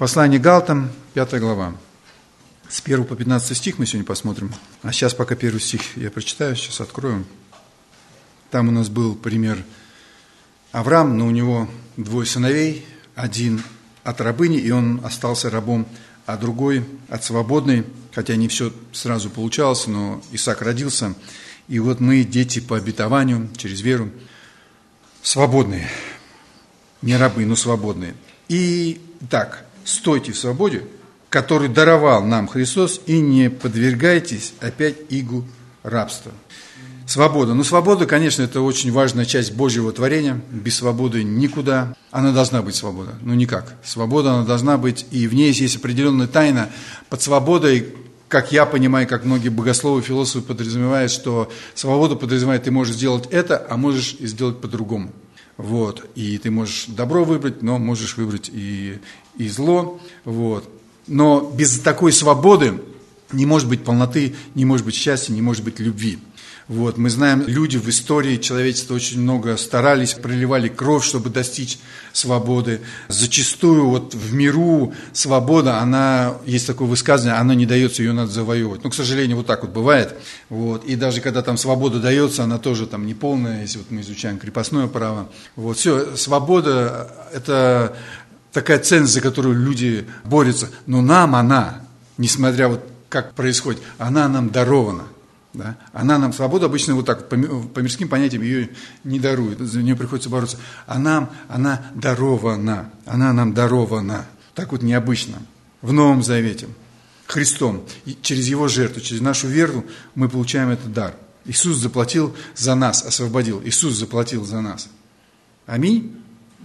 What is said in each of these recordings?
Послание Галатам, 5 глава. С 1 по 15 стих мы сегодня посмотрим. А сейчас пока первый стих я прочитаю, сейчас открою. Там у нас был пример Авраам, но у него 2 сыновей, один от рабыни, и он остался рабом, а другой от свободной, хотя не все сразу получалось, но Исаак родился. И вот мы, дети по обетованию, через веру, свободные. Не рабы, но свободные. И так, стойте в свободе, который даровал нам Христос, и не подвергайтесь опять игу рабства. Свобода. Ну, свобода, конечно, это очень важная часть Божьего творения. Без свободы никуда. Она должна быть свобода. Ну, никак. Свобода, она должна быть, и в ней есть определенная тайна. Под свободой, как я понимаю, как многие богословы, философы подразумевают, что свобода подразумевает, ты можешь сделать это, а можешь и сделать по-другому. Вот. И ты можешь добро выбрать, но можешь выбрать и зло. Вот. Но без такой свободы не может быть полноты, не может быть счастья, не может быть любви. Вот, мы знаем, люди в истории человечества очень много старались, проливали кровь, чтобы достичь свободы. Зачастую вот в миру свобода, она, есть такое высказывание, она не дается, ее надо завоевывать. Но, к сожалению, вот так вот бывает. Вот, и даже когда там свобода дается, она тоже там неполная, если вот мы изучаем крепостное право. Вот, все, свобода – это такая ценность, за которую люди борются. Но нам она, несмотря вот как происходит, она нам дарована. Да? Она нам свободу обычно вот так, по мирским понятиям, ее не дарует, за нее приходится бороться. А нам она дарована, она нам дарована. Так вот необычно. В Новом Завете Христом, через Его жертву, через нашу веру мы получаем этот дар. Иисус заплатил за нас, освободил. Иисус заплатил за нас. Аминь.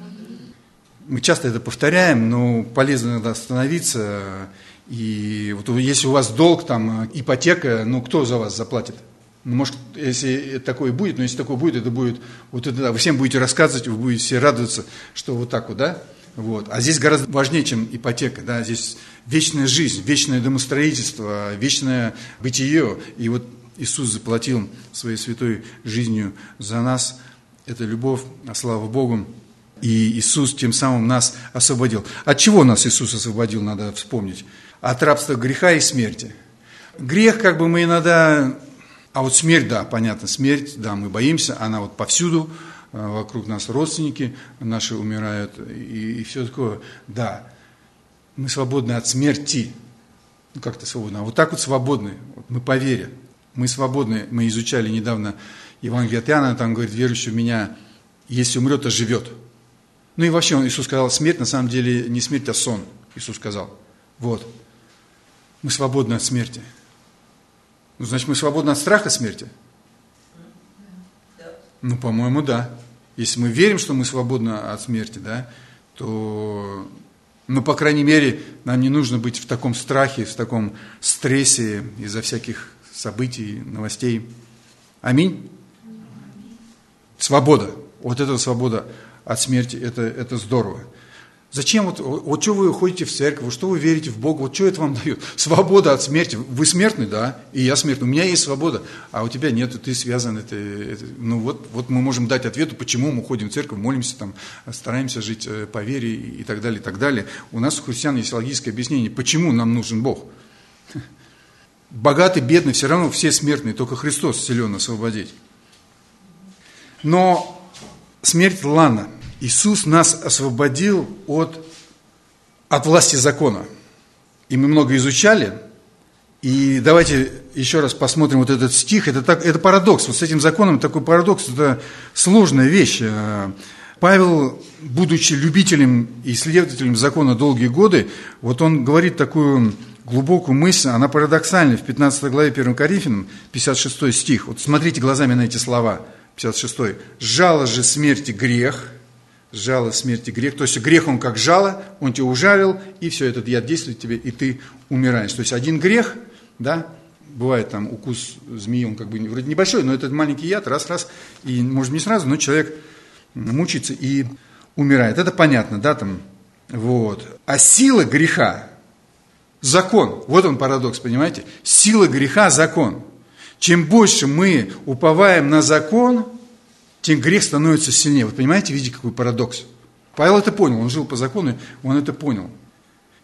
Мы часто это повторяем, но полезно иногда остановиться. И вот если у вас долг, там, ипотека, ну, кто за вас заплатит? Ну, может, если такое будет, но если такое будет, это будет, вот это, да, вы всем будете рассказывать, вы будете все радоваться, что вот так вот, да? Вот. А здесь гораздо важнее, чем ипотека, да, здесь вечная жизнь, вечное домостроительство, вечное бытие. И вот Иисус заплатил своей святой жизнью за нас. Это любовь, а слава Богу. И Иисус тем самым нас освободил. От чего нас Иисус освободил, надо вспомнить. От рабства греха и смерти. Грех, как бы мы иногда... А вот смерть, да, понятно, смерть, да, мы боимся, она вот повсюду, вокруг нас родственники наши умирают, и все такое. Да, мы свободны от смерти. Ну, как-то свободны. А вот так вот свободны, вот мы по вере. Мы свободны, мы изучали недавно Евангелие от Иоанна, там говорит, верующий в меня, если умрет, то живет. Ну и вообще, Иисус сказал, смерть на самом деле не смерть, а сон, Иисус сказал. Вот. Мы свободны от смерти. Ну, значит, мы свободны от страха смерти? Ну, по-моему, да. Если мы верим, что мы свободны от смерти, да, то, ну, по крайней мере, нам не нужно быть в таком страхе, в таком стрессе из-за всяких событий, новостей. Аминь? Свобода. Вот эта свобода от смерти, это здорово. Зачем вот что вы ходите в церковь, что вы верите в Бога, вот что это вам дает? Свобода от смерти. Вы смертный, да, и я смертный. У меня есть свобода, а у тебя нет, ты связан. Ну вот мы можем дать ответ, почему мы ходим в церковь, молимся, там, стараемся жить по вере и так далее, и так далее. У нас у христиан есть логическое объяснение, почему нам нужен Бог. Богатый, бедный, все равно все смертные, только Христос силен освободить. Но смерть, ладно. Иисус нас освободил от власти закона. И мы много изучали. И давайте еще раз посмотрим вот этот стих. Это парадокс. Вот с этим законом такой парадокс. Это сложная вещь. Павел, будучи любителем и исследователем закона долгие годы, вот он говорит такую глубокую мысль, она парадоксальна. В 15 главе 1 Коринфянам, 56 стих. Вот смотрите глазами на эти слова. 56. «Жало же смерти грех». Жало смерти грех. То есть грех, он как жало, он тебя ужалил, и все, этот яд действует в тебе, и ты умираешь. То есть один грех, да, бывает там укус змеи, он как бы вроде небольшой, но этот маленький яд, раз, и может не сразу, но человек мучается и умирает. Это понятно, да, там, вот. А сила греха, закон, вот он парадокс, понимаете? Сила греха – закон. Чем больше мы уповаем на закон, тем грех становится сильнее. Вы понимаете, видите, какой парадокс? Павел это понял, он жил по закону, он это понял.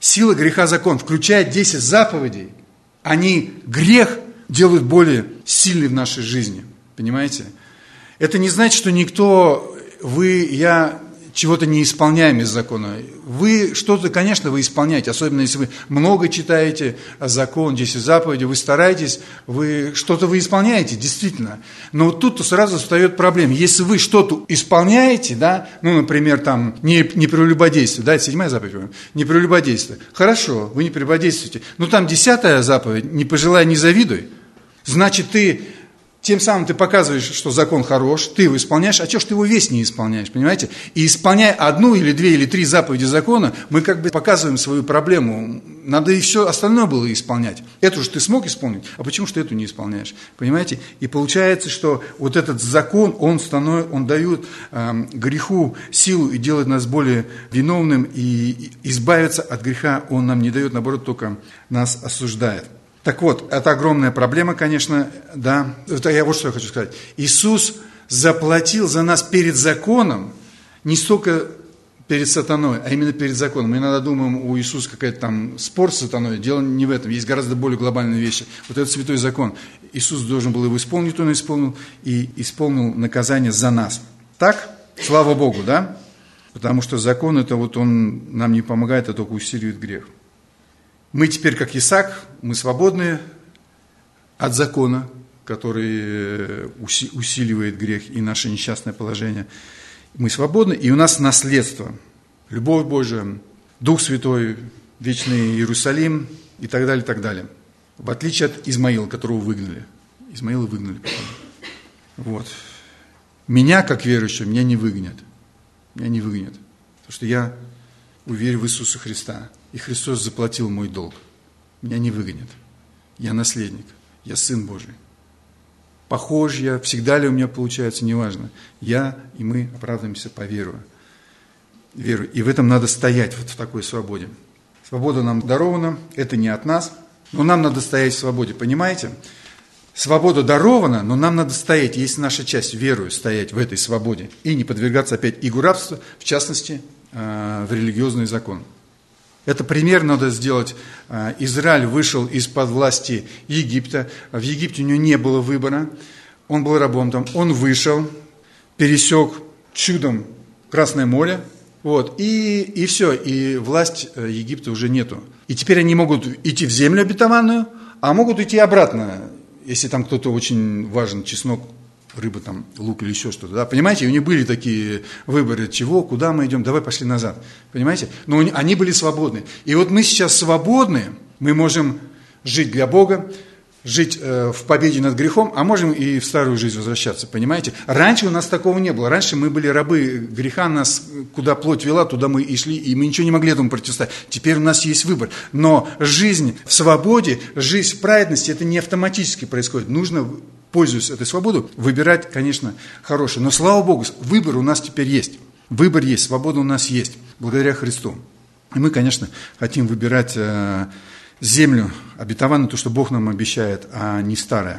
Сила греха закон, включая 10 заповедей, они грех делают более сильный в нашей жизни. Понимаете? Это не значит, что никто, вы, я чего-то не исполняем из закона. Вы что-то, конечно, вы исполняете, особенно если вы много читаете закон, 10 заповедей, вы стараетесь, что-то вы исполняете, действительно. Но вот тут сразу встает проблема. Если вы что-то исполняете, да, ну, например, там, не прелюбодействие, да, это 7-я заповедь, не прелюбодействие. Хорошо, вы не прелюбодействуете. Но там 10-я заповедь, не пожелай, не завидуй. Значит, тем самым ты показываешь, что закон хорош, ты его исполняешь, а чего ж ты его весь не исполняешь, понимаете? И исполняя 1 или 2 или 3 заповеди закона, мы как бы показываем свою проблему. Надо и все остальное было исполнять. Эту же ты смог исполнить, а почему же ты эту не исполняешь? Понимаете? И получается, что вот этот закон, он дает греху силу и делает нас более виновным, и избавиться от греха он нам не дает, наоборот, только нас осуждает. Так вот, это огромная проблема, конечно, да. Вот что я хочу сказать. Иисус заплатил за нас перед законом, не столько перед сатаной, а именно перед законом. Мы иногда думаем, у Иисуса какой-то там спор с сатаной. Дело не в этом, есть гораздо более глобальные вещи. Вот этот святой закон. Иисус должен был его исполнить, он исполнил, и исполнил наказание за нас. Так? Слава Богу, да? Потому что закон, это вот он нам не помогает, а только усиливает грех. Мы теперь, как Исаак, мы свободны от закона, который усиливает грех и наше несчастное положение. Мы свободны, и у нас наследство. Любовь Божия, Дух Святой, вечный Иерусалим и так далее, и так далее. В отличие от Измаила, которого выгнали. Измаила выгнали потом. Вот. Меня, как верующего, меня не выгонят. Меня не выгонят. Потому что я уверен в Иисуса Христа. И Христос заплатил мой долг. Меня не выгонят. Я наследник. Я Сын Божий. Похож я, всегда ли у меня получается, неважно. Я и мы оправдываемся по вере. И в этом надо стоять, вот в такой свободе. Свобода нам дарована, это не от нас, но нам надо стоять в свободе, понимаете? Свобода дарована, но нам надо стоять, есть наша часть, верою стоять в этой свободе. И не подвергаться опять игу рабства, в частности, в религиозный закон. Это пример надо сделать. Израиль вышел из-под власти Египта. В Египте у него не было выбора. Он был рабом там. Он вышел, пересек чудом Красное море. Вот, и все. И власть Египта уже нету. И теперь они могут идти в землю обетованную, а могут идти обратно, если там кто-то очень важен, чеснок, рыба, там, лук или еще что-то, да, понимаете, у них были такие выборы, чего, куда мы идем, давай пошли назад, понимаете, но они были свободны, и вот мы сейчас свободны, мы можем жить для Бога, жить в победе над грехом, а можем и в старую жизнь возвращаться, понимаете, раньше у нас такого не было, раньше мы были рабы греха, нас куда плоть вела, туда мы и шли, и мы ничего не могли этому противостоять, теперь у нас есть выбор, но жизнь в свободе, жизнь в праведности, это не автоматически происходит, нужно, пользуясь этой свободой, выбирать, конечно, хорошее. Но, слава Богу, выбор у нас теперь есть. Выбор есть, свобода у нас есть, благодаря Христу. И мы, конечно, хотим выбирать землю обетованную, то, что Бог нам обещает, а не старое.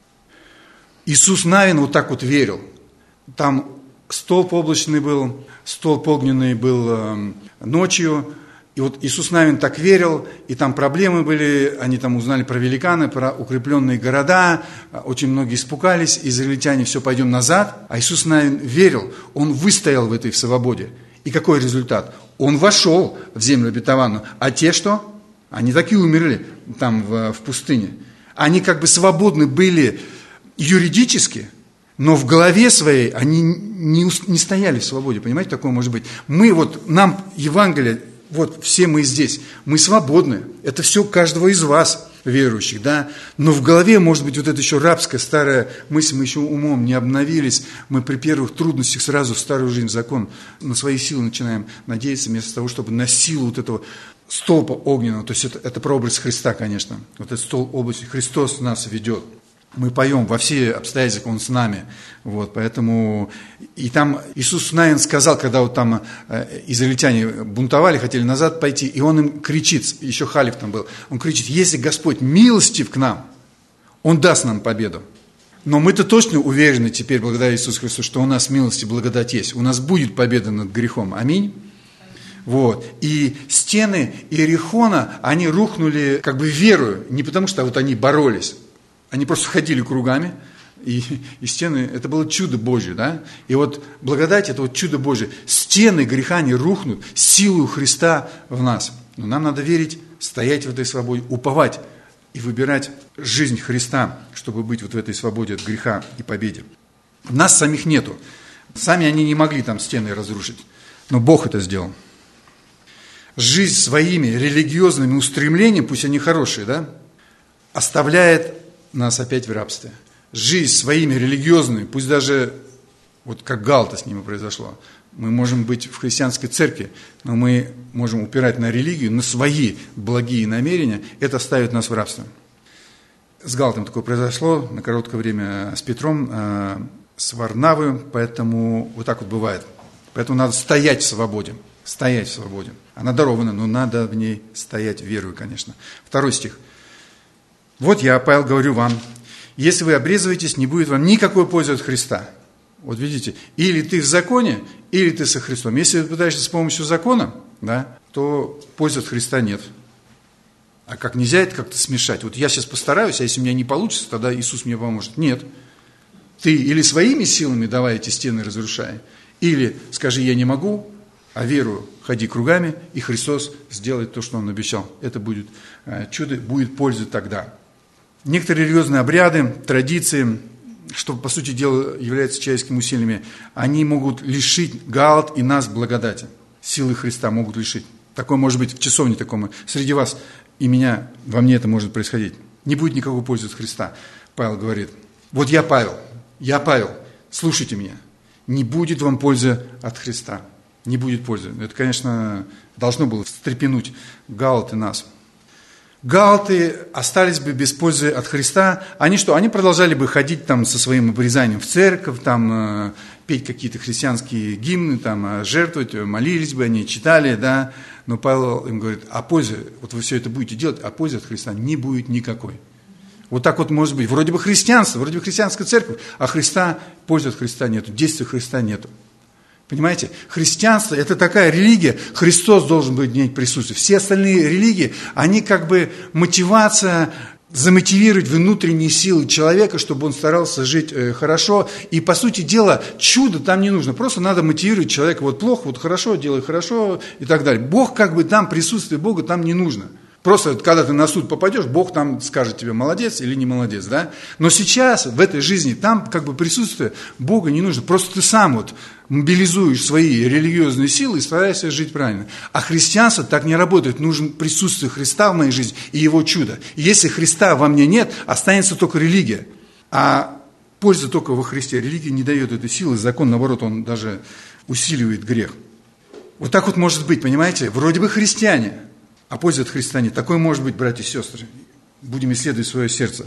Иисус Навин вот так вот верил. Там столб облачный был, столб огненный был ночью. И вот Иисус Навин так верил, и там проблемы были, они там узнали про великаны, про укрепленные города, очень многие испугались, израильтяне, все, пойдем назад. А Иисус Навин верил, он выстоял в этой свободе. И какой результат? Он вошел в землю обетованную, а те что? Они так и умерли там в пустыне. Они как бы свободны были юридически, но в голове своей они не стояли в свободе, понимаете, такое может быть. Нам Евангелие, вот все мы здесь, мы свободны, это все каждого из вас, верующих, да, но в голове может быть вот эта еще рабская старая мысль, мы еще умом не обновились, мы при первых трудностях сразу в старую жизнь, в закон, на свои силы начинаем надеяться, вместо того, чтобы на силу вот этого столпа огненного, то есть это прообраз Христа, конечно, вот этот столб облачный, Христос нас ведет. Мы поем во все обстоятельства, Он с нами. Вот, поэтому и там Иисус Навин сказал, когда вот там израильтяне бунтовали, хотели назад пойти, и Он им кричит, еще халиф там был, он кричит: если Господь милостив к нам, Он даст нам победу. Но мы-то точно уверены теперь, благодаря Иисусу Христу, что у нас милость и благодать есть. У нас будет победа над грехом. Аминь. Вот. И стены Иерихона, они рухнули как бы верою, не потому что вот они боролись, они просто ходили кругами, и стены, это было чудо Божье, да? И вот благодать, это вот чудо Божье. Стены греха не рухнут силою Христа в нас. Но нам надо верить, стоять в этой свободе, уповать и выбирать жизнь Христа, чтобы быть вот в этой свободе от греха и победе. Нас самих нету. Сами они не могли там стены разрушить, но Бог это сделал. Жизнь своими религиозными устремлениями, пусть они хорошие, да, оставляет нас опять в рабстве. Жизнь своими религиозными, пусть даже, вот как Галата с ними произошло, мы можем быть в христианской церкви, но мы можем упирать на религию, на свои благие намерения, это ставит нас в рабство. С Галатом такое произошло на короткое время, с Петром, с Варнавой, поэтому вот так вот бывает. Поэтому надо стоять в свободе, стоять в свободе. Она дарована, но надо в ней стоять верою, конечно. 2 стих. «Вот я, Павел, говорю вам, если вы обрезываетесь, не будет вам никакой пользы от Христа». Вот видите, или ты в законе, или ты со Христом. Если ты пытаешься с помощью закона, да, то пользы от Христа нет. А как нельзя это как-то смешать? Вот я сейчас постараюсь, а если у меня не получится, тогда Иисус мне поможет. Нет. Ты или своими силами давай эти стены разрушай, или скажи, я не могу, а верую, ходи кругами, и Христос сделает то, что Он обещал. Это будет чудо, будет польза тогда. Некоторые религиозные обряды, традиции, что, по сути дела, являются человеческими усилиями, они могут лишить Галат и нас благодати. Силы Христа могут лишить. Такое может быть в часовне таком. Среди вас и меня, во мне это может происходить. Не будет никакой пользы от Христа. Павел говорит, вот я Павел, слушайте меня. Не будет вам пользы от Христа. Не будет пользы. Это, конечно, должно было встрепенуть Галат и нас. Галаты остались бы без пользы от Христа. Они что? Они продолжали бы ходить там со своим обрезанием в церковь, там петь какие-то христианские гимны, там жертвовать, молились бы, они читали, да. Но Павел им говорит, а пользы, вот вы все это будете делать, а пользы от Христа не будет никакой. Вот так вот может быть. Вроде бы христианство, вроде бы христианская церковь, а Христа, пользы от Христа нету, действия Христа нету. Понимаете, христианство – это такая религия, Христос должен быть в ней присутствовать. Все остальные религии, они как бы мотивация, замотивировать внутренние силы человека, чтобы он старался жить хорошо. И, по сути дела, чудо там не нужно. Просто надо мотивировать человека, вот плохо, вот хорошо, делай хорошо и так далее. Бог как бы там, присутствие Бога там не нужно. Просто, когда ты на суд попадешь, Бог там скажет тебе, молодец или не молодец, да? Но сейчас, в этой жизни, там как бы присутствие Бога не нужно. Просто ты сам вот мобилизуешь свои религиозные силы и стараешься жить правильно. А христианство так не работает. Нужно присутствие Христа в моей жизни и Его чудо. И если Христа во мне нет, останется только религия. А польза только во Христе. Религия не дает этой силы, закон, наоборот, он даже усиливает грех. Вот так вот может быть, понимаете? Вроде бы христиане, а пользы от Христа нет. Такое может быть, братья и сестры. Будем исследовать свое сердце.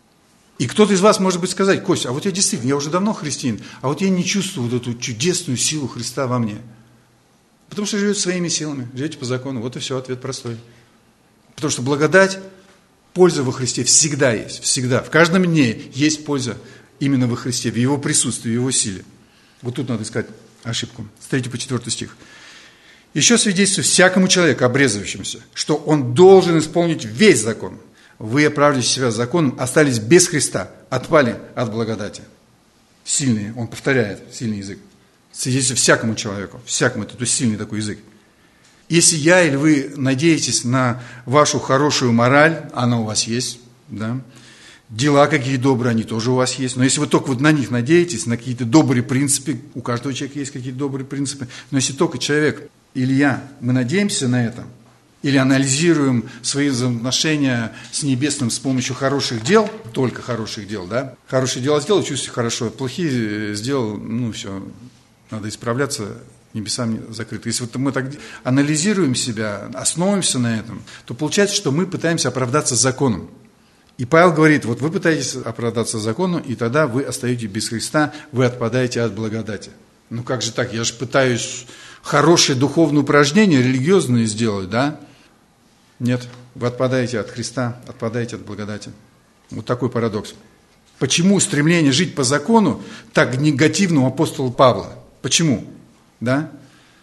И кто-то из вас может быть сказать, Костя, а вот я действительно, я уже давно христианин, а вот я не чувствую вот эту чудесную силу Христа во мне. Потому что живете своими силами, живете по закону. Вот и все, ответ простой. Потому что благодать, польза во Христе всегда есть, всегда. В каждом дне есть польза именно во Христе, в Его присутствии, в Его силе. Вот тут надо искать ошибку. С 3 по 4 стих. Еще свидетельствую всякому человеку, обрезывающемуся, что он должен исполнить весь закон. Вы, оправдывая себя законом, остались без Христа, отпали от благодати. Сильный, он повторяет, сильный язык. Свидетельствую всякому человеку, всякому, это то есть сильный такой язык. Если я или вы надеетесь на вашу хорошую мораль, она у вас есть, да, дела какие добрые, они тоже у вас есть. Но если вы только вот на них надеетесь, на какие-то добрые принципы, у каждого человека есть какие-то добрые принципы, но если только человек или я, мы надеемся на это, или анализируем свои взаимоотношения с Небесным с помощью хороших дел, только хороших дел, да? Хорошие дела сделал, чувствую хорошо, плохие сделал, ну все, надо исправляться, небеса закрыты. Если вот мы так анализируем себя, основываемся на этом, то получается, что мы пытаемся оправдаться законом. И Павел говорит, вот вы пытаетесь оправдаться законом, и тогда вы остаетесь без Христа, вы отпадаете от благодати. Ну как же так, я же пытаюсь хорошее духовное упражнение, религиозное сделать, да? Нет, вы отпадаете от Христа, отпадаете от благодати. Вот такой парадокс. Почему стремление жить по закону так негативно у апостола Павла? Почему? Да?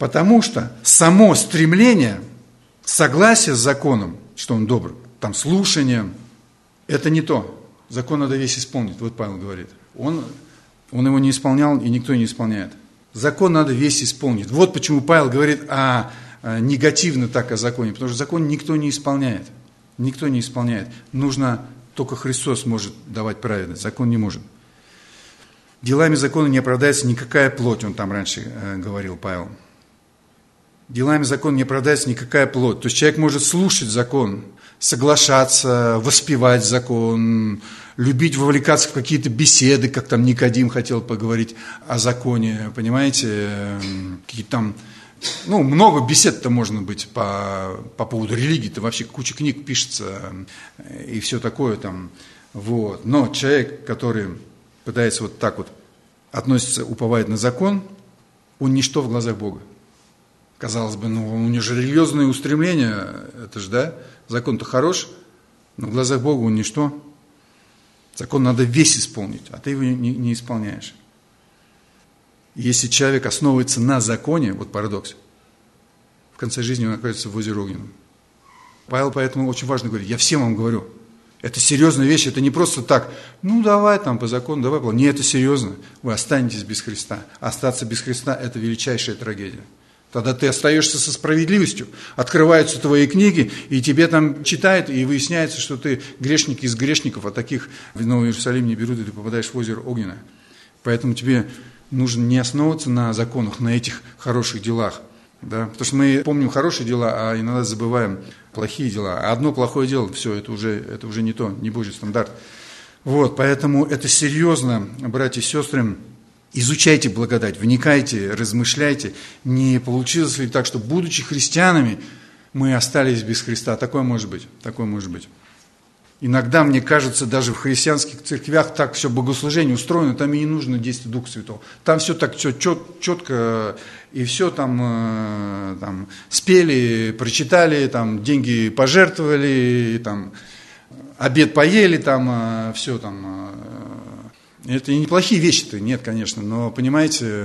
Потому что само стремление, согласие с законом, что он добр, там слушание, это не то. Закон надо весь исполнить, вот Павел говорит. Он его не исполнял, и никто не исполняет. Закон надо весь исполнить. Вот почему Павел говорит негативно так о законе, потому что закон никто не исполняет. Никто не исполняет. Нужно, только Христос может давать праведность, закон не может. Делами закона не оправдается никакая плоть, он там раньше говорил, Павел. Делами закона не оправдается никакая плоть. То есть человек может слушать закон, соглашаться, воспевать закон, любить вовлекаться в какие-то беседы, как там Никодим хотел поговорить о законе, понимаете, какие-то там, много бесед-то можно быть по поводу религии-то, вообще куча книг пишется и все такое там, вот. Но человек, который пытается вот так вот относится, уповает на закон, он ничто в глазах Бога. Казалось бы, у него же религиозные устремления, это же, да, закон-то хорош, но в глазах Бога он ничто. Закон надо весь исполнить, а ты его не исполняешь. Если человек основывается на законе, вот парадокс, в конце жизни он находится в озере огненном. Павел поэтому очень важно говорит, я всем вам говорю, это серьезная вещь, это не просто так, давай там по закону, давай. Нет, это серьезно, вы останетесь без Христа. Остаться без Христа – это величайшая трагедия. Тогда ты остаешься со справедливостью, открываются твои книги, и тебе там читают, и выясняется, что ты грешник из грешников, а таких в Новый Иерусалим не берут, и ты попадаешь в озеро огненное. Поэтому тебе нужно не основываться на законах, на этих хороших делах. Да? Потому что мы помним хорошие дела, а иногда забываем плохие дела. А одно плохое дело, все, это уже не то, не Божий стандарт. Вот, поэтому это серьезно, братья и сестры. Изучайте благодать, вникайте, размышляйте. Не получилось ли так, что, будучи христианами, мы остались без Христа? Такое может быть, такое может быть. Иногда, мне кажется, даже в христианских церквях так все богослужение устроено, там и не нужно действие Духа Святого. Там все так все четко, и все там спели, прочитали, там деньги пожертвовали, там обед поели, там все там... Это неплохие вещи-то, нет, конечно, но, понимаете,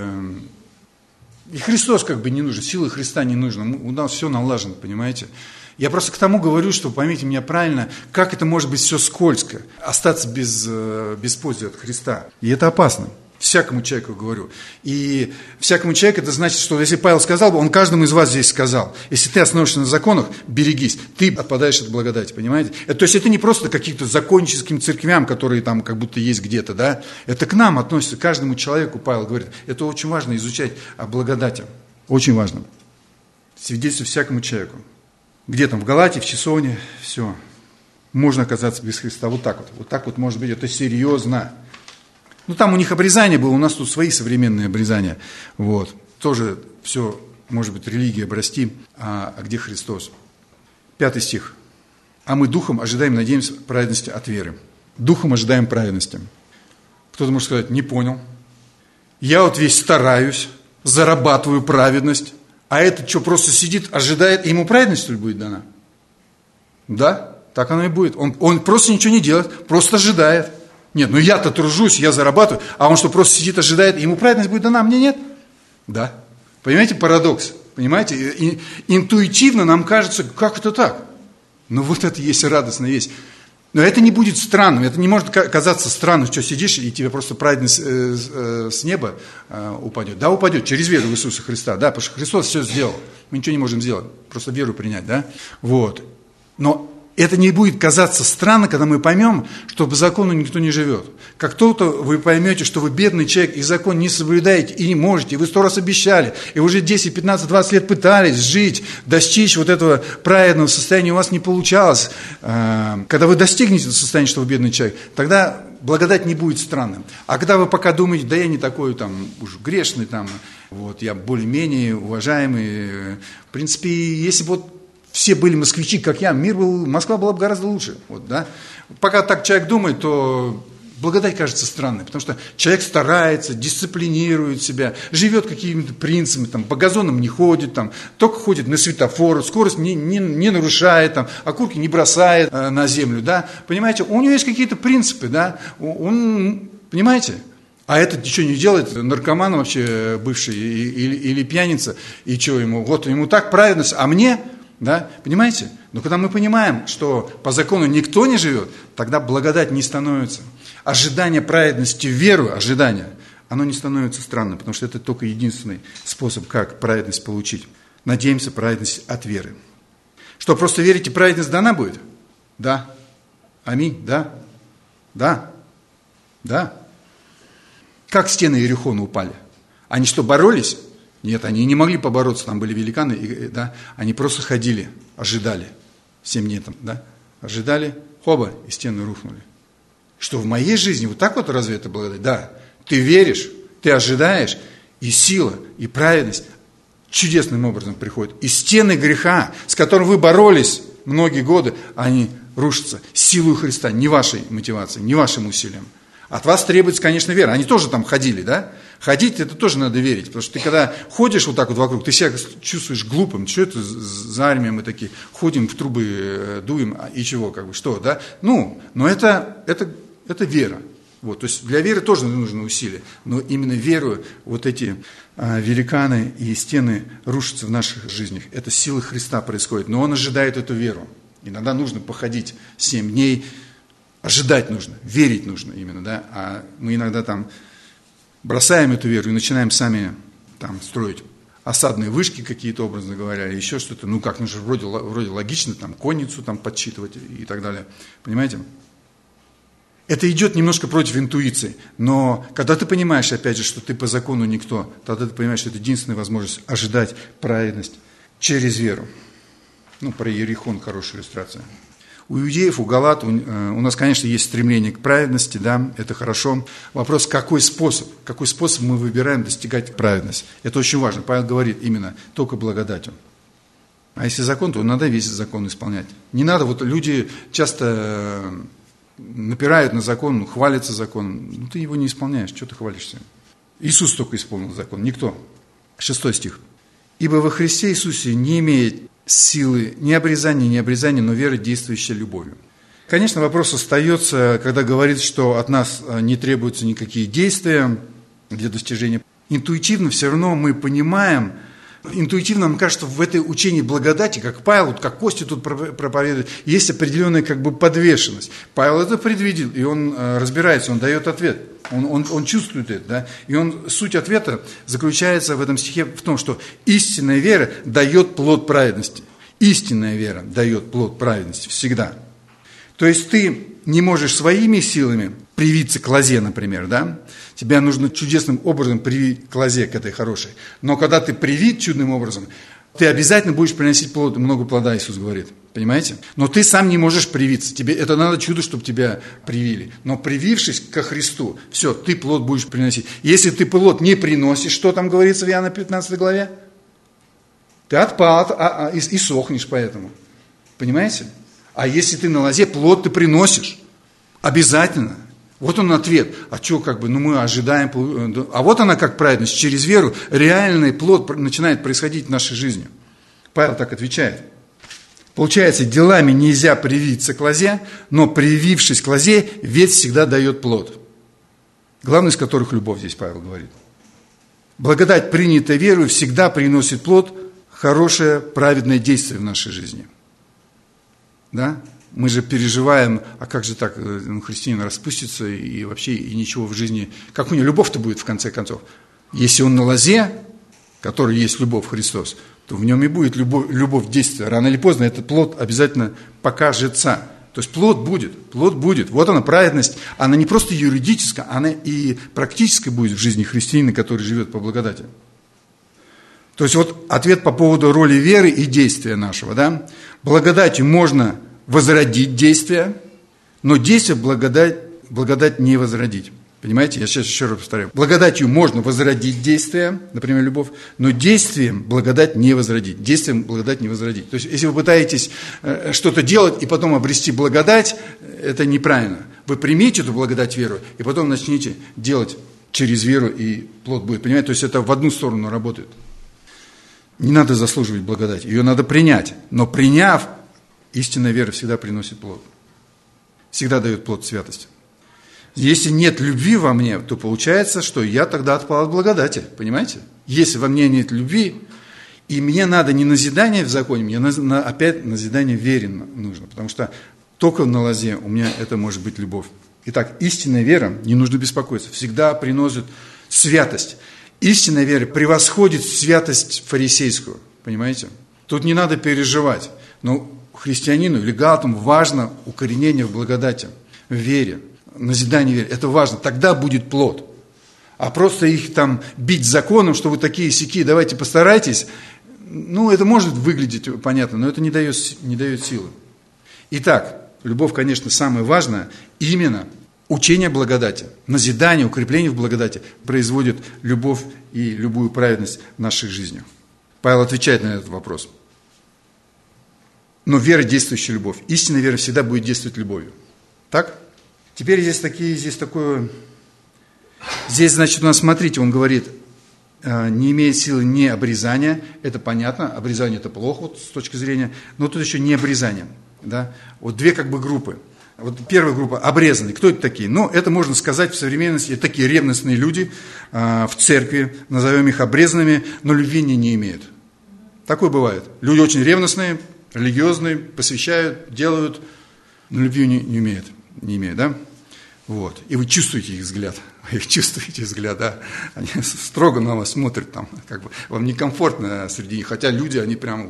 и Христос как бы не нужен, силы Христа не нужно, у нас все налажено, понимаете. Я просто к тому говорю, что, поймите меня правильно, как это может быть все скользко, остаться без пользы от Христа. И это опасно. Всякому человеку говорю. И всякому человеку это значит, что если Павел сказал бы, он каждому из вас здесь сказал. Если ты основываешься на законах, берегись, ты отпадаешь от благодати, понимаете? То есть это не просто каким-то законническим церквям, которые там как будто есть где-то, да? Это к нам относится, к каждому человеку, Павел говорит. Это очень важно изучать о благодати. Очень важно. Свидетельство всякому человеку. Где там, в Галатии, в Чесоне, все. Можно оказаться без Христа. Вот так вот. Вот так вот может быть, это серьезно. Там у них обрезание было, у нас тут свои современные обрезания. Вот. Тоже все, может быть, религия обрасти, а где Христос? 5 стих. А мы духом ожидаем, надеемся праведности от веры. Духом ожидаем праведности. Кто-то может сказать, не понял. Я вот весь стараюсь, зарабатываю праведность, а этот что, просто сидит, ожидает, и ему праведность, что ли, будет дана? Да, так оно и будет. Он просто ничего не делает, просто ожидает. Нет, я-то тружусь, я зарабатываю, а он что, просто сидит, ожидает, и ему праведность будет дана, а мне нет? Да. Понимаете, парадокс? Понимаете, интуитивно нам кажется, как это так? Вот это и есть радостная вещь. Но это не будет странным, это не может казаться странным, что сидишь, и тебе просто праведность с неба упадет. Да, упадет, через веру в Иисуса Христа, да, потому что Христос все сделал. Мы ничего не можем сделать, просто веру принять, да? Вот. Но это не будет казаться странно, когда мы поймем, что по закону никто не живет. Как только вы поймете, что вы бедный человек, и закон не соблюдаете, и не можете, и вы 100 раз обещали, и уже 10, 15, 20 лет пытались жить, достичь вот этого праведного состояния, у вас не получалось. Когда вы достигнете этого состояния, что вы бедный человек, тогда благодать не будет странным. А когда вы пока думаете, да я не такой там уж грешный, я более-менее уважаемый, в принципе, если бы все были москвичи, как я, Москва была бы гораздо лучше. Да? Пока так человек думает, то благодать кажется странной, потому что человек старается, дисциплинирует себя, живет какими-то принципами, по газонам не ходит, только ходит на светофор, скорость не нарушает, окурки не бросает на землю. Да? Понимаете, у него есть какие-то принципы, да? Он, понимаете? А этот ничего не делает, наркоман вообще бывший или пьяница, и что ему? Вот ему так праведность, а мне, да, понимаете? Но когда мы понимаем, что по закону никто не живет, тогда благодать не становится. Ожидание праведности в веру, ожидание, оно не становится странным, потому что это только единственный способ, как праведность получить. Надеемся, праведность от веры. Что, просто верите, праведность дана будет? Да. Аминь, да. Да. Да. Как стены Иерихона упали? Они что, боролись? Нет, они не могли побороться, там были великаны, да? Они просто ходили, ожидали. 7 дней там, да? Ожидали, хоба, и стены рухнули. Что, в моей жизни вот так вот разве это благодать? Да. Ты веришь, ты ожидаешь, и сила, и праведность чудесным образом приходят. И стены греха, с которым вы боролись многие годы, они рушатся силой Христа, не вашей мотивацией, не вашим усилием. От вас требуется, конечно, вера. Они тоже там ходили, да? Ходить, это тоже надо верить. Потому что ты когда ходишь вот так вот вокруг, ты себя чувствуешь глупым. Что это за армия мы такие? Ходим в трубы, дуем, и чего, как бы, что, да? Ну, но это вера. Вот, то есть для веры тоже нужно усилие. Но именно верою вот эти великаны и стены рушатся в наших жизнях. Это сила Христа происходит. Но Он ожидает эту веру. Иногда нужно походить 7 дней, ожидать нужно, верить нужно именно, да, а мы иногда там бросаем эту веру и начинаем сами там строить осадные вышки какие-то, образно говоря, или еще что-то, ну как, ну же вроде логично, там конницу там подсчитывать и так далее, понимаете? Это идет немножко против интуиции, но когда ты понимаешь, опять же, что ты по закону никто, тогда ты понимаешь, что это единственная возможность ожидать праведность через веру. Ну, про Иерихон хорошая иллюстрация. У иудеев, у галат, у нас, конечно, есть стремление к праведности, да, это хорошо. Вопрос, какой способ мы выбираем достигать праведности. Это очень важно. Павел говорит именно только благодатью. А если закон, то надо весь закон исполнять. Не надо, вот люди часто напирают на закон, хвалятся законом. Ну, ты его не исполняешь, что ты хвалишься? Иисус только исполнил закон, никто. 6 стих. «Ибо во Христе Иисусе не имеет силы ни обрезания, но вера, действующая любовью». Конечно, вопрос остается, когда говорит, что от нас не требуются никакие действия для достижения. Интуитивно все равно мы понимаем, интуитивно нам кажется, в этой учении благодати, как Павел, вот как Костя тут проповедует, есть определенная как бы подвешенность. Павел это предвидел, и он разбирается, он дает ответ. Он чувствует это, да? И суть ответа заключается в этом стихе в том, что истинная вера дает плод праведности. Истинная вера дает плод праведности всегда. То есть ты не можешь своими силами привиться к лозе, например, да? Тебя нужно чудесным образом привить к лозе, к этой хорошей. Но когда ты привит чудным образом, ты обязательно будешь приносить плод, много плода, Иисус говорит. Понимаете? Но ты сам не можешь привиться. Тебе это надо чудо, чтобы тебя привили. Но привившись ко Христу, все, ты плод будешь приносить. Если ты плод не приносишь, что там говорится в Иоанна 15 главе? Ты отпал и сохнешь поэтому. Понимаете? А если ты на лозе, плод ты приносишь. Обязательно. Вот он ответ. А что, как бы, мы ожидаем. А вот она как праведность. Через веру реальный плод начинает происходить в нашей жизни. Павел так отвечает. Получается, делами нельзя привиться к лозе, но привившись к лозе, ветвь всегда дает плод. Главный из которых любовь, здесь Павел говорит. Благодать, принятая верою, всегда приносит плод, хорошее, праведное действие в нашей жизни. Да? Мы же переживаем, а как же так, христианин распустится и вообще и ничего в жизни. Как у него любовь-то будет в конце концов? Если он на лозе, который есть любовь Христос, то в нем и будет любовь действия. Рано или поздно этот плод обязательно покажется. То есть плод будет. Вот она, праведность. Она не просто юридическая, она и практическая будет в жизни христианина, который живет по благодати. То есть вот ответ по поводу роли веры и действия нашего. Да? Благодатью можно возродить действие, но действие благодать не возродить. Понимаете? Я сейчас еще раз повторяю. Благодатью можно возродить действие, например, любовь, но действием благодать не возродить. Действием благодать не возродить. То есть, если вы пытаетесь что-то делать и потом обрести благодать, это неправильно. Вы примите эту благодать веру и потом начните делать через веру, и плод будет. Понимаете? То есть, это в одну сторону работает. Не надо заслуживать благодать, ее надо принять. Но приняв, истинная вера всегда приносит плод. Всегда дает плод святости. Если нет любви во мне, то получается, что я тогда отпал от благодати, понимаете? Если во мне нет любви, и мне надо не назидание в законе, мне опять назидание в вере нужно, потому что только на лозе у меня это может быть любовь. Итак, истинная вера, не нужно беспокоиться, всегда приносит святость. Истинная вера превосходит святость фарисейскую, понимаете? Тут не надо переживать, но христианину или галатам важно укоренение в благодати, в вере, назидание в вере. Это важно, тогда будет плод. А просто их там бить законом, что вы такие-сякие, давайте постарайтесь, это может выглядеть понятно, но это не дает силы. Итак, любовь, конечно, самое важное, именно учение благодати, назидание, укрепление в благодати производит любовь и любую праведность в наших жизнях. Павел отвечает на этот вопрос. Но вера, действующая любовь. Истинная вера всегда будет действовать любовью. Так? Теперь здесь, значит, у нас, смотрите, он говорит, не имеет силы не обрезания, это понятно, обрезание это плохо вот, с точки зрения, но тут еще не обрезание. Да? Вот две группы. Вот первая группа обрезанные. Кто это такие? Это можно сказать в современности, это такие ревностные люди в церкви, назовем их обрезанными, но любви не имеют. Такое бывает. Люди очень ревностные, религиозные, посвящают, делают, но любви не имеют, да? Вот. И вы чувствуете их взгляд. Да? Они строго на вас смотрят, там, вам некомфортно среди них, хотя люди, они прям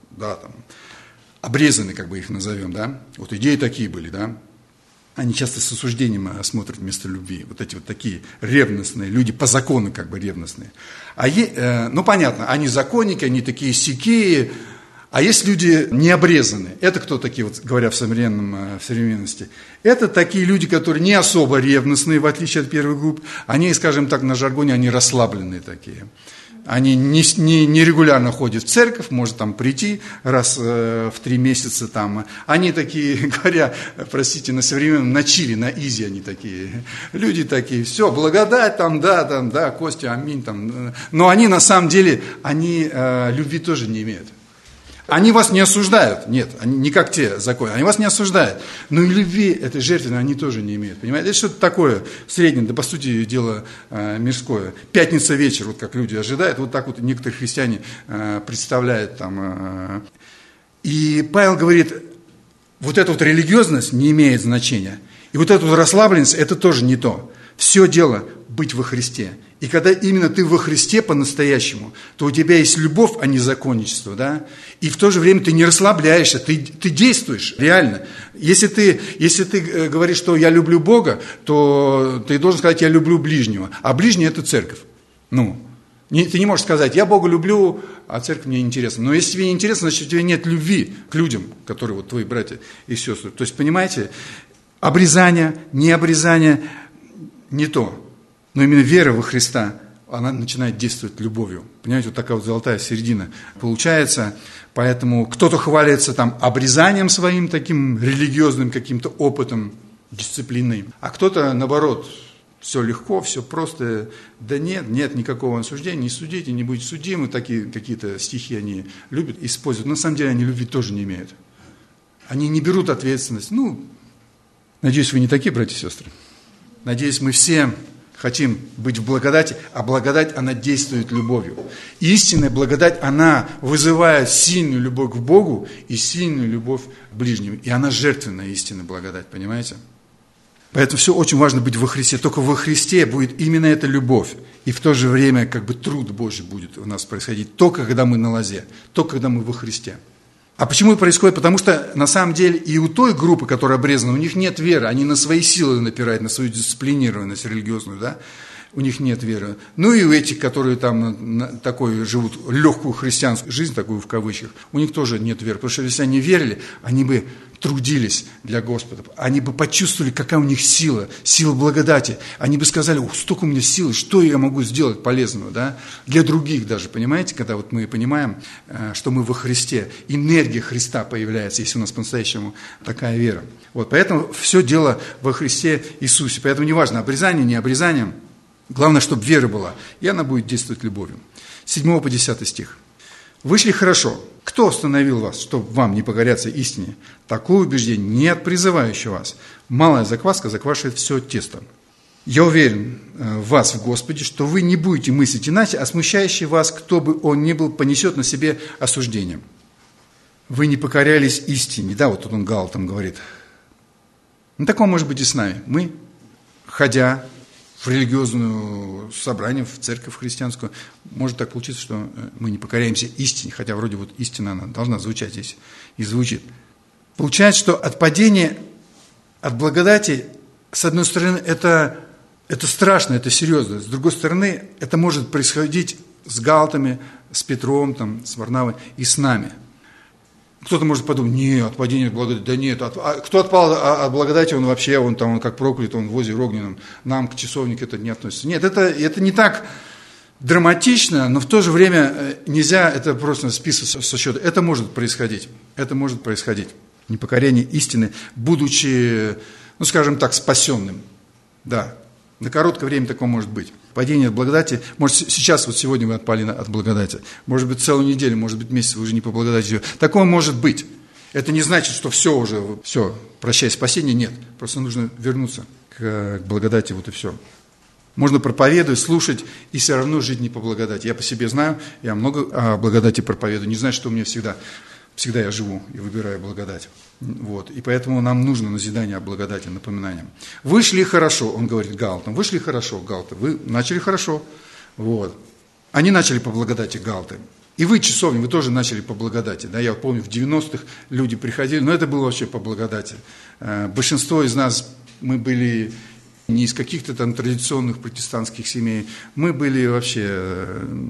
обрезаны, их назовем, да? Вот идеи такие были, да? Они часто с осуждением смотрят вместо любви. Вот эти вот такие ревностные люди, по закону ревностные. Понятно, они законники, они такие сякие. А есть люди необрезанные. Это кто такие, вот, говоря в современности? Это такие люди, которые не особо ревностные, в отличие от первой группы. Они, скажем так, на жаргоне, они расслабленные такие. Они нерегулярно ходят в церковь, может там прийти раз в 3 месяца. Там. Они такие, говоря, простите, на современном, на чили, на изи они такие. Люди такие, все, благодать, да, Костя, аминь. Там. Но они на самом деле, они любви тоже не имеют. Они вас не осуждают, нет, они не как те законы, они вас не осуждают, но и любви этой жертвенной они тоже не имеют, понимаете, это что-то такое среднее, да по сути дела мирское, пятница вечер, вот как люди ожидают, вот так вот некоторые христиане представляют там, и Павел говорит, вот эта вот религиозность не имеет значения, и вот эта вот расслабленность, это тоже не то, все дело быть во Христе. И когда именно ты во Христе по-настоящему, то у тебя есть любовь, а не законничество, да? И в то же время ты не расслабляешься, ты действуешь реально. Если ты говоришь, что я люблю Бога, то ты должен сказать, я люблю ближнего. А ближний – это церковь. Ты не можешь сказать, я Бога люблю, а церковь мне неинтересна. Но если тебе не интересно, значит, у тебя нет любви к людям, которые вот твои братья и сестры. То есть, понимаете, обрезание, необрезание – не то. Но именно вера во Христа, она начинает действовать любовью. Понимаете, вот такая вот золотая середина получается. Поэтому кто-то хвалится там обрезанием своим, таким религиозным каким-то опытом, дисциплиной. А кто-то, наоборот, все легко, все просто. Да нет никакого осуждения, не судите, не будете судимы. Такие какие-то стихи они любят, используют. Но на самом деле они любви тоже не имеют. Они не берут ответственность. Надеюсь, вы не такие, братья и сестры. Надеюсь, мы все хотим быть в благодати, а благодать, она действует любовью. Истинная благодать, она вызывает сильную любовь к Богу и сильную любовь к ближнему. И она жертвенная истинная благодать, понимаете? Поэтому все очень важно быть во Христе. Только во Христе будет именно эта любовь. И в то же время труд Божий будет у нас происходить. Только когда мы на лозе, только когда мы во Христе. А почему это происходит? Потому что, на самом деле, и у той группы, которая обрезана, у них нет веры, они на свои силы напирают, на свою дисциплинированность религиозную, да? У них нет веры. Ну и у этих, которые там такой живут легкую христианскую жизнь, такую в кавычках, у них тоже нет веры. Потому что если они верили, они бы трудились для Господа. Они бы почувствовали, какая у них сила благодати. Они бы сказали, столько у меня силы, что я могу сделать полезного, да? Для других даже, понимаете, когда вот мы понимаем, что мы во Христе, энергия Христа появляется, если у нас по-настоящему такая вера. Вот, поэтому все дело во Христе Иисусе. Поэтому неважно, обрезание, не обрезание. Главное, чтобы вера была, и она будет действовать любовью. 7 по 10 стих. «Вышли хорошо. Кто остановил вас, чтобы вам не покоряться истине? Такое убеждение не от призывающего вас. Малая закваска заквашивает все тесто. Я уверен в вас, в Господе, что вы не будете мыслить иначе, а смущающий вас, кто бы он ни был, понесет на себе осуждение. Вы не покорялись истине. Да, вот тут он Галатам говорит. Ну, такое может быть и с нами. Мы, ходя в религиозное собрание, в церковь христианскую, может так получиться, что мы не покоряемся истине, хотя вроде вот истина, она должна звучать здесь, и звучит. Получается, что отпадение от благодати, с одной стороны, это страшно, это серьезно. С другой стороны, это может происходить с Галатами, с Петром, там, с Варнавой и с нами. Кто-то может подумать, нет, отпадение от благодати, да нет. Кто отпал от благодати, он вообще, он как проклят, он в озере огненном. Нам к часовнику это не относится. Нет, это не так драматично, но в то же время нельзя это просто списывать со счета. Это может происходить. Это может происходить. Непокорение истины, будучи, ну скажем так, спасенным. Да. На короткое время такое может быть. Падение от благодати, может сейчас, вот сегодня вы отпали от благодати, может быть целую неделю, может быть месяц, вы уже не по благодати. Такое может быть. Это не значит, что все, прощай, спасение, нет. Просто нужно вернуться к благодати, вот и все. Можно проповедовать, слушать и все равно жить не по благодати. Я по себе знаю, я много о благодати проповедую, не знаю, что у меня всегда я живу и выбираю благодать. Вот. И поэтому нам нужно назидание о благодати, напоминание. Вы шли хорошо, он говорит Галатам, вы шли хорошо, Галаты, вы начали хорошо. Вот. Они начали по благодати, Галаты. И вы, часовни, вы тоже начали по благодати. Да? Я помню, в 90-х люди приходили, но это было вообще по благодати. Большинство из нас, мы были не из каких-то там традиционных протестантских семей, мы были вообще,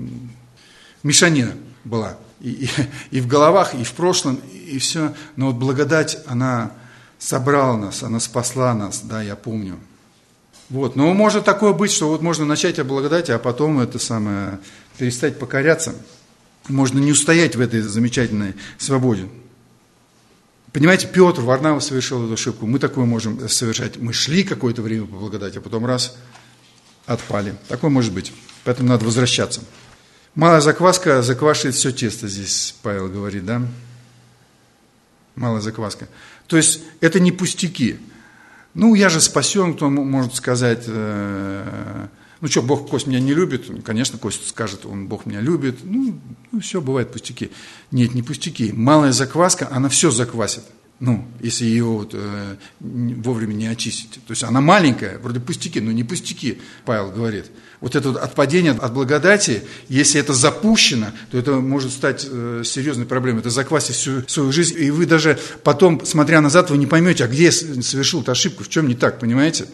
мешанина была. И в головах, и в прошлом, и все. Но вот благодать, она собрала нас, она спасла нас, да, я помню. Вот. Но может такое быть, что вот можно начать о благодати, а потом перестать покоряться. Можно не устоять в этой замечательной свободе. Понимаете, Петр, Варнава совершил эту ошибку. Мы такое можем совершать. Мы шли какое-то время по благодати, а потом раз, отпали. Такое может быть. Поэтому надо возвращаться. Малая закваска заквашивает все тесто, здесь Павел говорит, да? Малая закваска. То есть, это не пустяки. Ну, я же спасен, кто может сказать, ну что, Бог, Кость, меня не любит? Конечно, Кость скажет, Бог меня любит. Ну, все, бывает пустяки. Нет, не пустяки. Малая закваска, она все заквасит. Ну, если ее вовремя не очистить. То есть, она маленькая, вроде пустяки, но не пустяки, Павел говорит. Вот это отпадение от благодати, если это запущено, то это может стать серьезной проблемой. Это заквасит всю свою жизнь, и вы даже потом, смотря назад, вы не поймете, а где я совершил эту ошибку, в чем не так, понимаете?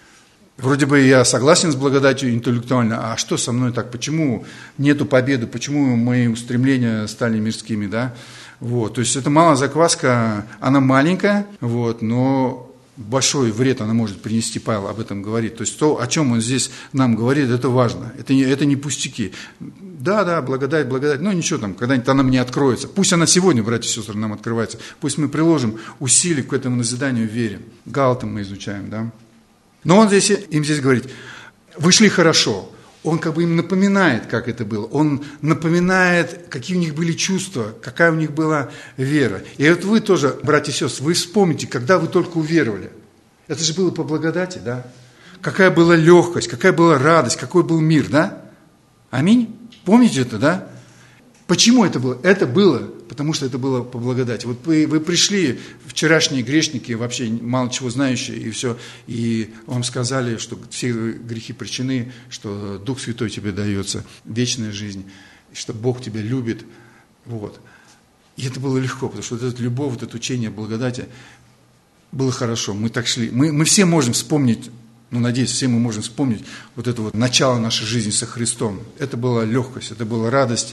Вроде бы я согласен с благодатью интеллектуально, а что со мной так? Почему нету победы? Почему мои устремления стали мирскими, да? Вот, то есть это малая закваска, она маленькая, вот, но большой вред она может принести, Павел об этом говорит. То есть то, о чем он здесь нам говорит, это важно, это не пустяки. Да, благодать, ну ничего там, когда-нибудь она мне откроется. Пусть она сегодня, братья и сестры, нам открывается. Пусть мы приложим усилия к этому назиданию в вере. Галатам мы изучаем, да. Но он им здесь говорит, вы шли хорошо. Он как бы им напоминает, как это было. Он напоминает, какие у них были чувства, какая у них была вера. И вот вы тоже, братья и сестры, вы вспомните, когда вы только уверовали. Это же было по благодати, да? Какая была легкость, какая была радость, какой был мир, да? Аминь? Помните это, да? Почему это было? Это было, потому что это было по благодати. Вот вы пришли, вчерашние грешники, вообще мало чего знающие, и все, и вам сказали, что все грехи прощены, что Дух Святой тебе дается, вечная жизнь, что Бог тебя любит. Вот. И это было легко, потому что вот эта любовь, вот это учение о благодати было хорошо. Мы так шли. Мы все можем вспомнить, ну, надеюсь, все мы можем вспомнить вот это вот начало нашей жизни со Христом. Это была легкость, это была радость.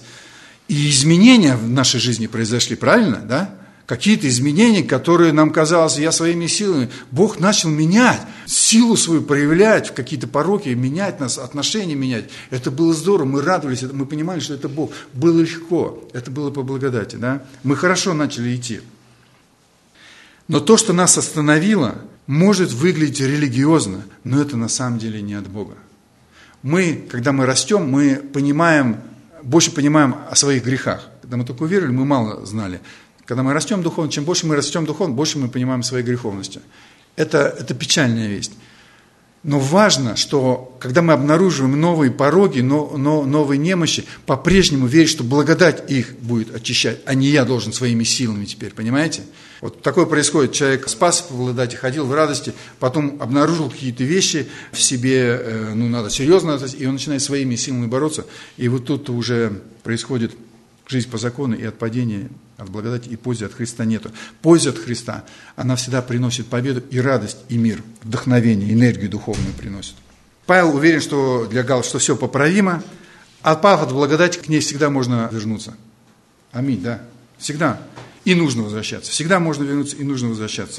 И изменения в нашей жизни произошли, правильно, да? Какие-то изменения, которые нам казалось, я своими силами, Бог начал менять, силу свою проявлять, в какие-то пороки, менять нас, отношения менять. Это было здорово, мы радовались, мы понимали, что это Бог. Было легко, это было по благодати, да? Мы хорошо начали идти. Но то, что нас остановило, может выглядеть религиозно, но это на самом деле не от Бога. Мы, когда мы растем, мы больше понимаем о своих грехах. Когда мы только уверовали, мы мало знали. Когда мы растем духовно, чем больше мы растем духовно, больше мы понимаем своей греховности. Это печальная весть. Но важно, что когда мы обнаруживаем новые пороги, новые немощи, по-прежнему верить, что благодать их будет очищать, а не я должен своими силами теперь, понимаете? Вот такое происходит. Человек спасся по благодати, ходил в радости, потом обнаружил какие-то вещи в себе, надо серьезно, и он начинает своими силами бороться. И вот тут уже происходит жизнь по закону, и отпадение от благодати, и пользы от Христа нету. Польза от Христа, она всегда приносит победу и радость, и мир, вдохновение, энергию духовную приносит. Павел уверен, что для Галат, что все поправимо, отпав от благодати, к ней всегда можно вернуться. Аминь, да, всегда. И нужно возвращаться. Всегда можно вернуться, и нужно возвращаться.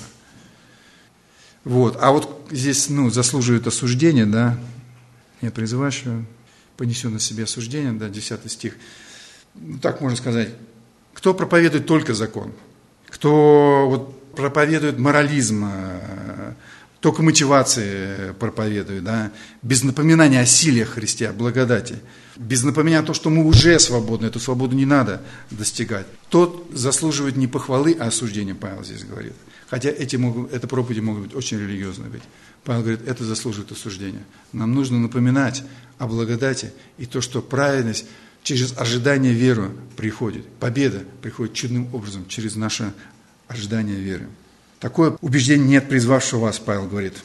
Вот. А вот здесь, заслуживает осуждения, да, я призываю, что понесу на себе осуждение, да, 10 стих. Так можно сказать, кто проповедует только закон, кто проповедует морализм, только мотивации проповедует, да, без напоминания о силе о Христе, о благодати, без напоминания о том, что мы уже свободны, эту свободу не надо достигать, тот заслуживает не похвалы, а осуждения, Павел здесь говорит. Хотя это проповеди могут быть очень религиозные быть. Павел говорит, это заслуживает осуждения. Нам нужно напоминать о благодати и то, что праведность через ожидание веры приходит. Победа приходит чудным образом через наше ожидание веры. Такое убеждение нет призвавшего вас, Павел говорит.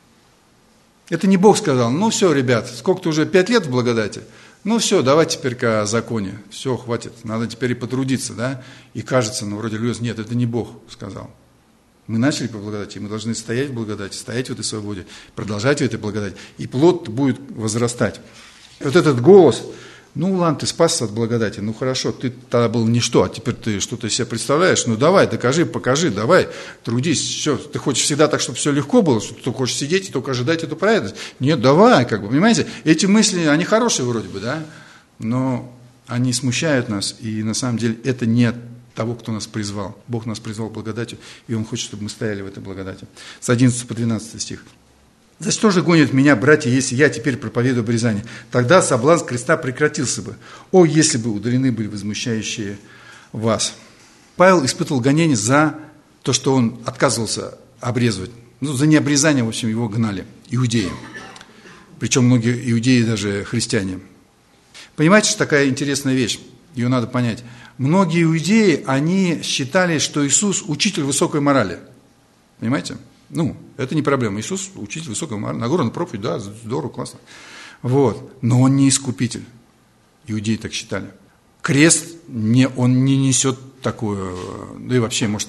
Это не Бог сказал, все, ребят, сколько-то уже 5 лет в благодати, все, давайте теперь о законе, все, хватит, надо теперь и потрудиться, да, и кажется, вроде религиозно, нет, это не Бог сказал. Мы начали по благодати, мы должны стоять в благодати, стоять в этой свободе, продолжать в этой благодати, и плод будет возрастать. И вот этот голос, ладно, ты спасся от благодати, хорошо, ты тогда был ничто, а теперь ты что-то из себя представляешь, давай, докажи, покажи, давай, трудись, все, ты хочешь всегда так, чтобы все легко было, что ты хочешь сидеть и только ожидать эту праведность, нет, давай, понимаете, эти мысли, они хорошие вроде бы, да, но они смущают нас, и на самом деле это не от того, кто нас призвал, Бог нас призвал благодатью, и Он хочет, чтобы мы стояли в этой благодати. С 11 по 12 стих. «За что же гонят меня, братья, если я теперь проповедую обрезание? Тогда соблазн креста прекратился бы. О, если бы удалены были возмущающие вас». Павел испытывал гонение за то, что он отказывался обрезывать. За необрезание, в общем, его гнали иудеи. Причем многие иудеи даже христиане. Понимаете, что такая интересная вещь? Ее надо понять. Многие иудеи, они считали, что Иисус учитель высокой морали. Понимаете? Это не проблема. Иисус учитель высокой морали. Нагорная проповедь, да, здорово, классно. Но Он не искупитель. Иудеи так считали. Крест, он не несет такое, да и вообще, может,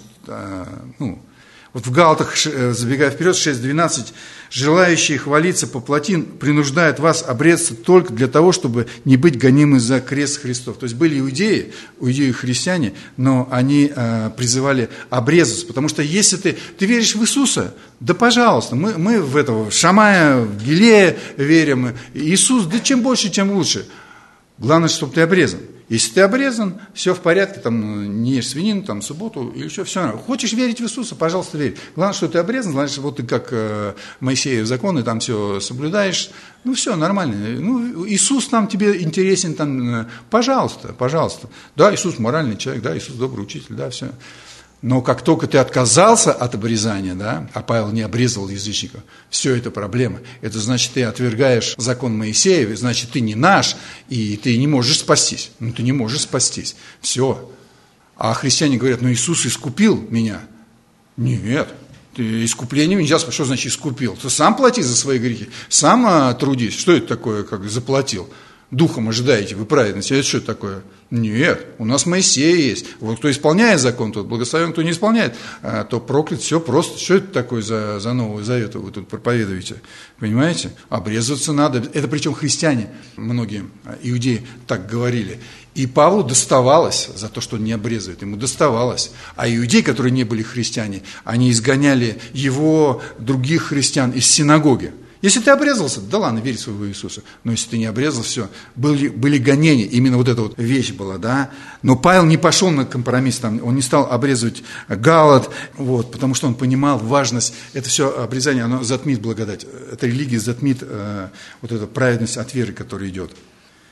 в Галатах, забегая вперед, 6:12, желающие хвалиться по плоти принуждают вас обрезаться только для того, чтобы не быть гонимы за крест Христов. То есть были иудеи христиане, но они призывали обрезаться, потому что если ты веришь в Иисуса, да пожалуйста, мы в этого Шамая, в Гилея верим, Иисус, да чем больше, тем лучше. Главное, чтобы ты обрезан. Если ты обрезан, все в порядке, не ешь свинину, субботу или еще, все равно. Хочешь верить в Иисуса, пожалуйста, верь. Главное, что ты обрезан, значит, ты как Моисеев законы, все соблюдаешь, все нормально. Иисус тебе интересен, пожалуйста. Да, Иисус моральный человек, да, Иисус добрый учитель, да, все. Но как только ты отказался от обрезания, да, а Павел не обрезал язычников, все это проблема. Это значит, ты отвергаешь закон Моисеев, значит, ты не наш, и ты не можешь спастись. Ты не можешь спастись. Все. А христиане говорят, Иисус искупил меня. Нет. Искуплением нельзя спастись. Что значит искупил? Ты сам плати за свои грехи, сам трудись. Что это такое, как заплатил? Духом ожидаете вы праведности. Это что такое? Нет, у нас Моисей есть. Кто исполняет закон, тот благословен, кто не исполняет, то проклят. Все просто. Что это такое за Новый Завет вы тут проповедуете? Понимаете? Обрезаться надо. Это причем христиане, многие иудеи так говорили. И Павлу доставалось за то, что он не обрезывает. Ему доставалось. А иудеи, которые не были христиане, они изгоняли его, других христиан из синагоги. Если ты обрезался, да ладно, верь в своего Иисуса. Но если ты не обрезал, все. Были гонения, именно эта вещь была, да. Но Павел не пошел на компромисс, он не стал обрезывать Галат, потому что он понимал важность. Это все обрезание, оно затмит благодать. Эта религия затмит эту праведность от веры, которая идет.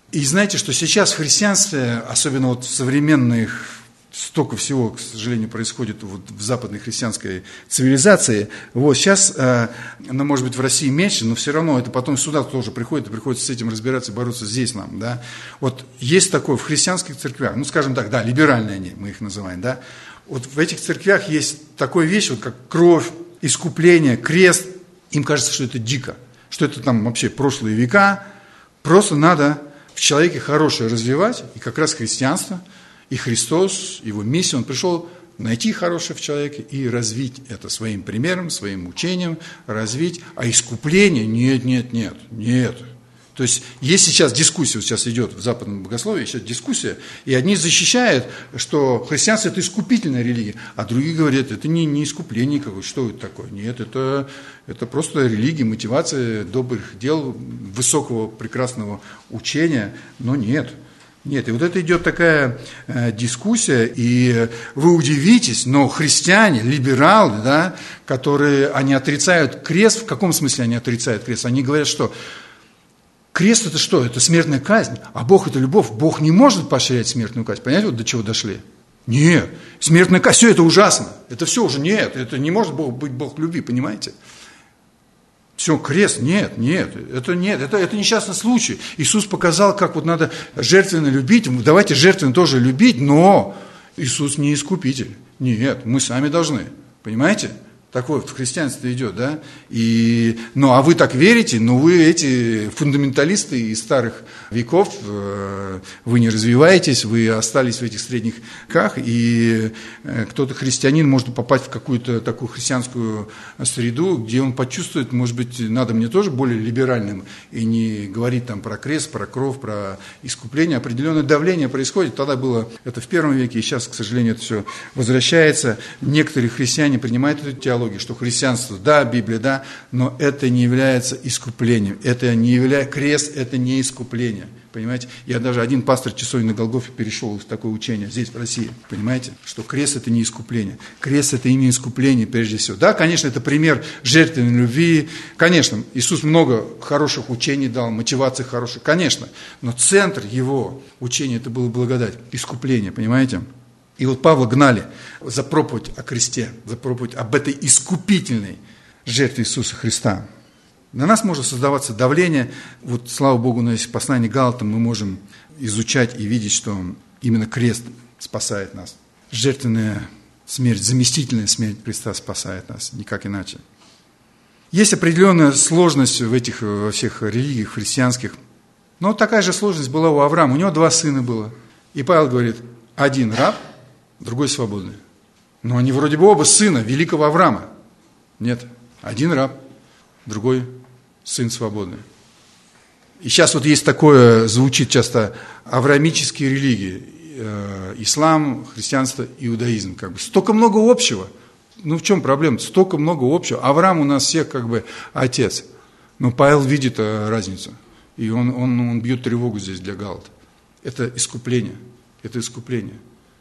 И знаете, что сейчас в христианстве, особенно вот в современных, столько всего, к сожалению, происходит вот в западной христианской цивилизации. Вот сейчас, может быть, в России меньше, но все равно это потом сюда тоже приходит, и приходится с этим разбираться, бороться здесь нам. Да? Вот есть такое в христианских церквях, ну, скажем так, да, либеральные они, мы их называем, да. Вот в этих церквях есть такая вещь, вот как кровь, искупление, крест. Им кажется, что это дико, что это там вообще прошлые века. Просто надо в человеке хорошее развивать, и как раз христианство, и Христос, его миссия, он пришел найти хорошее в человеке и развить это своим примером, своим учением, развить. А искупление нет. То есть сейчас дискуссия, вот сейчас идет в западном богословии, сейчас дискуссия, и одни защищают, что христианство – это искупительная религия, а другие говорят, это не искупление какое-то, что это такое? Нет, это просто религия, мотивация добрых дел, высокого, прекрасного учения, но нет. Нет, и вот это идет такая дискуссия, и вы удивитесь, но христиане, либералы, да, которые, они отрицают крест, в каком смысле они отрицают крест? Они говорят, что крест это что? Это смертная казнь, а Бог это любовь. Бог не может поощрять смертную казнь. Понимаете, вот до чего дошли? Нет, смертная казнь, все это ужасно. Это все уже нет, это не может быть Бог любви, понимаете? Все, крест, нет, это несчастный случай. Иисус показал, как вот надо жертвенно любить, давайте жертвенно тоже любить, но Иисус не искупитель. Нет, мы сами должны, понимаете? Такое в христианстве идет, да? Ну, а вы так верите, но вы эти фундаменталисты из старых веков, вы не развиваетесь, вы остались в этих средних веках, и кто-то христианин может попасть в какую-то такую христианскую среду, где он почувствует, может быть, надо мне тоже более либеральным, и не говорить там про крест, про кровь, про искупление, определенное давление происходит. Тогда было это в первом веке, и сейчас, к сожалению, это все возвращается. Некоторые христиане принимают эту теологию, что христианство, да, Библия, да, но это не является искуплением, это не является, крест это не искупление, понимаете? Я даже один пастор часовни на Голгофе перешел в такое учение здесь, в России, понимаете? Что крест это не искупление, крест это имя искупления прежде всего. Да, конечно, это пример жертвенной любви, конечно, Иисус много хороших учений дал, мотивации хороших, конечно, но центр его учения это было благодать, искупление, понимаете? И вот Павла гнали за проповедь о кресте, за проповедь об этой искупительной жертве Иисуса Христа. На нас может создаваться давление. Вот, слава Богу, на послании Галатам мы можем изучать и видеть, что именно крест спасает нас. Жертвенная смерть, заместительная смерть Христа спасает нас, никак иначе. Есть определенная сложность в этих во всех религиях христианских. Но такая же сложность была у Авраама. У него 2 сына было. И Павел говорит, один раб, другой свободный. Но они вроде бы оба сына великого Авраама. Нет, один раб, другой сын свободный. И сейчас вот есть такое, звучит часто, авраамические религии. Ислам, христианство, иудаизм. Как бы. Столько много общего. Ну в чем проблема? Столько много общего. Авраам у нас всех как бы отец. Но Павел видит разницу. И он бьет тревогу здесь для Галат. Это искупление. Это искупление.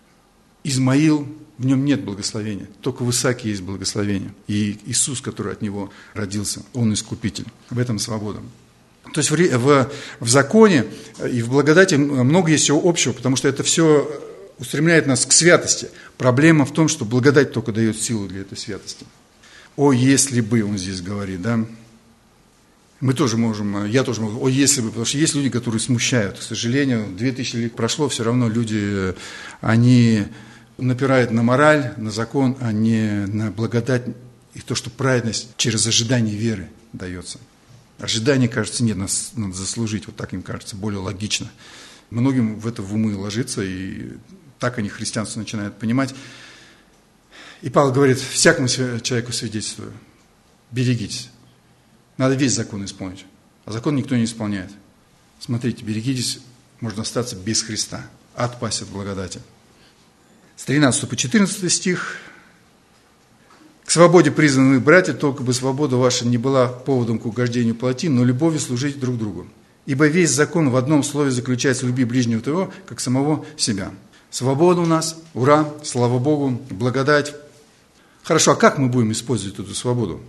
Измаил, в нем нет благословения, только в Исааке есть благословение. И Иисус, который от него родился, он искупитель. В этом свобода. То есть в законе и в благодати много есть всего общего, потому что это все устремляет нас к святости. Проблема в том, что благодать только дает силу для этой святости. О, если бы, он здесь говорит, да. Мы тоже можем, я тоже могу, о, если бы, потому что есть люди, которые смущают. К сожалению, 2000 лет прошло, все равно люди, они напирают на мораль, на закон, а не на благодать и то, что праведность через ожидание веры дается. Ожидание, кажется, нет, нас надо заслужить, вот так им кажется, более логично. Многим в это в умы ложится, и так они христианство начинают понимать. И Павел говорит, всякому человеку свидетельствую, берегитесь. Надо весь закон исполнить, а закон никто не исполняет. Смотрите, берегитесь, можно остаться без Христа, отпасть от благодати. С 13 по 14 стих. «К свободе призваны вы, братья, только бы свобода ваша не была поводом к угождению плоти, но любовью служить друг другу. Ибо весь закон в одном слове заключается в любви ближнего твоего, как самого себя». Свобода у нас, ура, слава Богу, благодать. Хорошо, а как мы будем использовать эту свободу?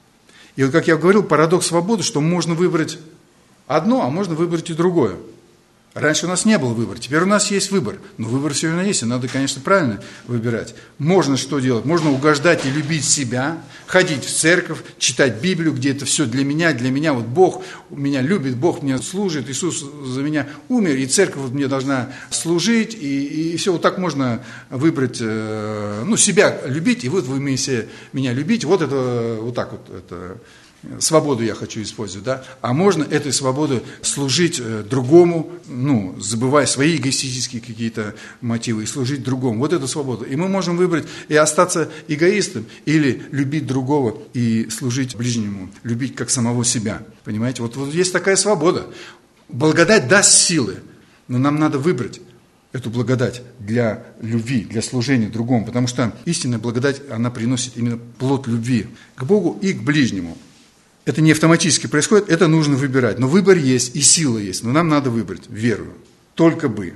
И вот, как я говорил, парадокс свободы, что можно выбрать одно, а можно выбрать и другое. Раньше у нас не был выбора, теперь у нас есть выбор. Но выбор все равно есть, и надо, конечно, правильно выбирать. Можно что делать? Можно угождать и любить себя, ходить в церковь, читать Библию, где это все для меня. Вот Бог меня любит, Бог мне служит, Иисус за меня умер, и церковь мне должна служить, и все. Вот так можно выбрать, себя любить, и вот вы меня любите. Вот это, вот так вот, это... Свободу я хочу использовать, да? А можно этой свободой служить другому, забывая свои эгоистические какие-то мотивы, и служить другому. Вот это свобода. И мы можем выбрать и остаться эгоистом, или любить другого и служить ближнему, любить как самого себя. Понимаете? Вот есть такая свобода. Благодать даст силы, но нам надо выбрать эту благодать для любви, для служения другому, потому что истинная благодать, она приносит именно плод любви к Богу и к ближнему. Это не автоматически происходит, это нужно выбирать. Но выбор есть, и сила есть, но нам надо выбрать веру. Только бы.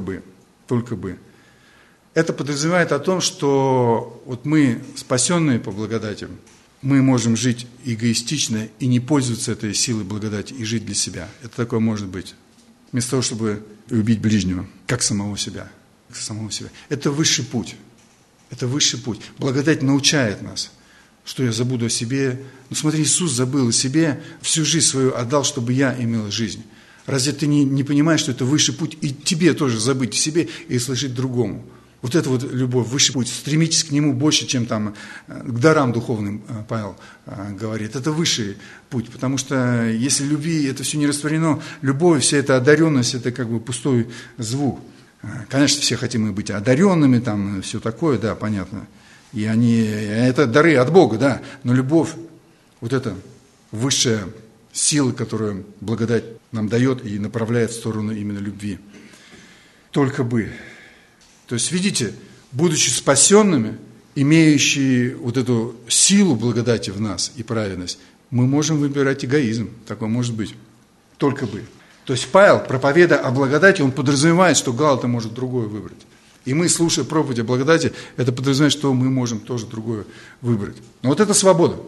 Это подразумевает о том, что вот мы, спасенные по благодати, мы можем жить эгоистично и не пользоваться этой силой благодати и жить для себя. Это такое может быть. Вместо того, чтобы любить ближнего, как самого себя. Это высший путь. Благодать научает нас, что я забуду о себе. Смотри, Иисус забыл о себе, всю жизнь свою отдал, чтобы я имел жизнь. Разве ты не понимаешь, что это высший путь, и тебе тоже забыть о себе и служить другому? Вот это вот любовь, высший путь. Стремитесь к нему больше, чем там к дарам духовным, Павел говорит. Это высший путь, потому что если любви это все не растворено, любовь, вся эта одаренность, это как бы пустой звук. Конечно, все хотим быть одаренными, там все такое, да, понятно. И это дары от Бога, да, но любовь, вот это высшая сила, которую благодать нам дает и направляет в сторону именно любви. Только бы. То есть, видите, будучи спасенными, имеющие вот эту силу благодати в нас и праведность, мы можем выбирать эгоизм, такое может быть. Только бы. То есть Павел, проповедуя о благодати, он подразумевает, что Галата может другое выбрать. И мы, слушая проповедь о благодати, это подразумевает, что мы можем тоже другое выбрать. Но вот это свобода.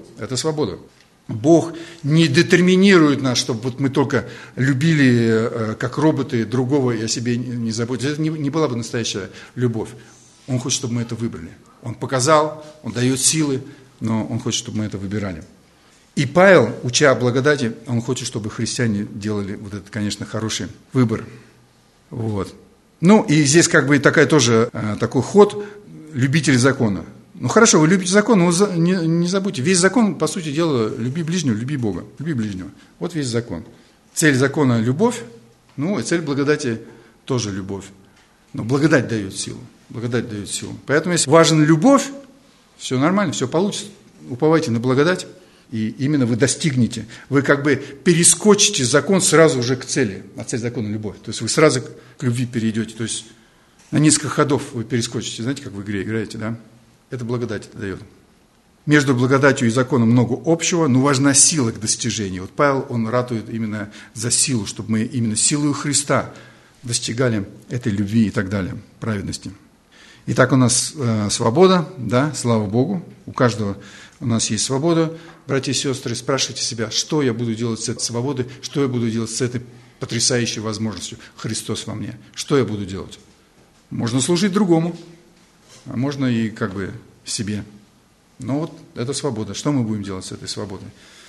Бог не детерминирует нас, чтобы вот мы только любили, как роботы, другого и о себе не заботились. Это не была бы настоящая любовь. Он хочет, чтобы мы это выбрали. Он показал, он дает силы, но он хочет, чтобы мы это выбирали. И Павел, уча о благодати, он хочет, чтобы христиане делали вот этот, конечно, хороший выбор. Вот. И здесь как бы такой ход любителей закона. Хорошо, вы любите закон, но не забудьте, весь закон, по сути дела, люби ближнего, люби Бога, люби ближнего. Вот весь закон. Цель закона – любовь, и цель благодати – тоже любовь. Но благодать дает силу. Поэтому, если важна любовь, все нормально, все получится. Уповайте на благодать, и именно вы достигнете. Вы как бы перескочите закон сразу уже к цели. А цель закона – любовь. То есть вы сразу к любви перейдете. То есть на несколько ходов вы перескочите. Знаете, как в игре играете, да? Это благодать это дает. Между благодатью и законом много общего, но важна сила к достижению. Вот Павел, он ратует именно за силу, чтобы мы именно силою Христа достигали этой любви и так далее, праведности. Итак, у нас свобода, да, слава Богу, у каждого у нас есть свобода. Братья и сестры, спрашивайте себя, что я буду делать с этой свободой, что я буду делать с этой потрясающей возможностью. Христос во мне. Что я буду делать? Можно служить другому, а можно и как бы себе. Но вот это свобода. Что мы будем делать с этой свободой?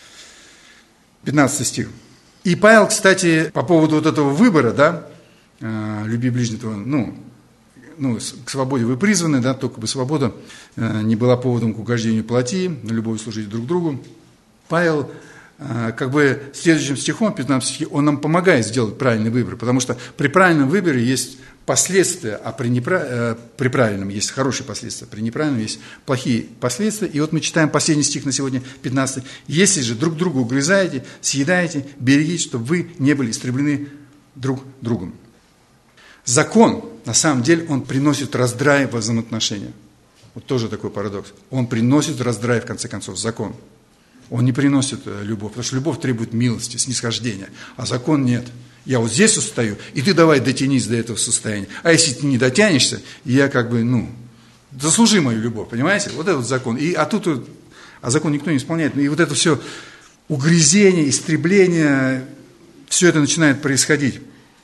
15 стих. И Павел, кстати, по поводу вот этого выбора, да, люби ближнего, к свободе вы призваны, да, только бы свобода не была поводом к угождению плоти, на любовь служить друг другу. Павел, как бы следующим стихом, 15 стихе, он нам помогает сделать правильный выбор, потому что при правильном выборе есть последствия, а при правильном есть хорошие последствия, при неправильном есть плохие последствия. И вот мы читаем последний стих на сегодня, 15. «Если же друг друга угрызаете, съедаете, берегите, чтобы вы не были истреблены друг другом». Закон, на самом деле, он приносит раздрай во взаимоотношения. Вот тоже такой парадокс. Он приносит раздрай, в конце концов, закон. Он не приносит любовь, потому что любовь требует милости, снисхождения, а закон нет. Я вот здесь устаю, и ты давай дотянись до этого состояния. А если ты не дотянешься, я как бы, заслужи мою любовь, понимаете? Вот этот закон. А закон никто не исполняет. И вот это все угрызение, истребление, все это начинает происходить.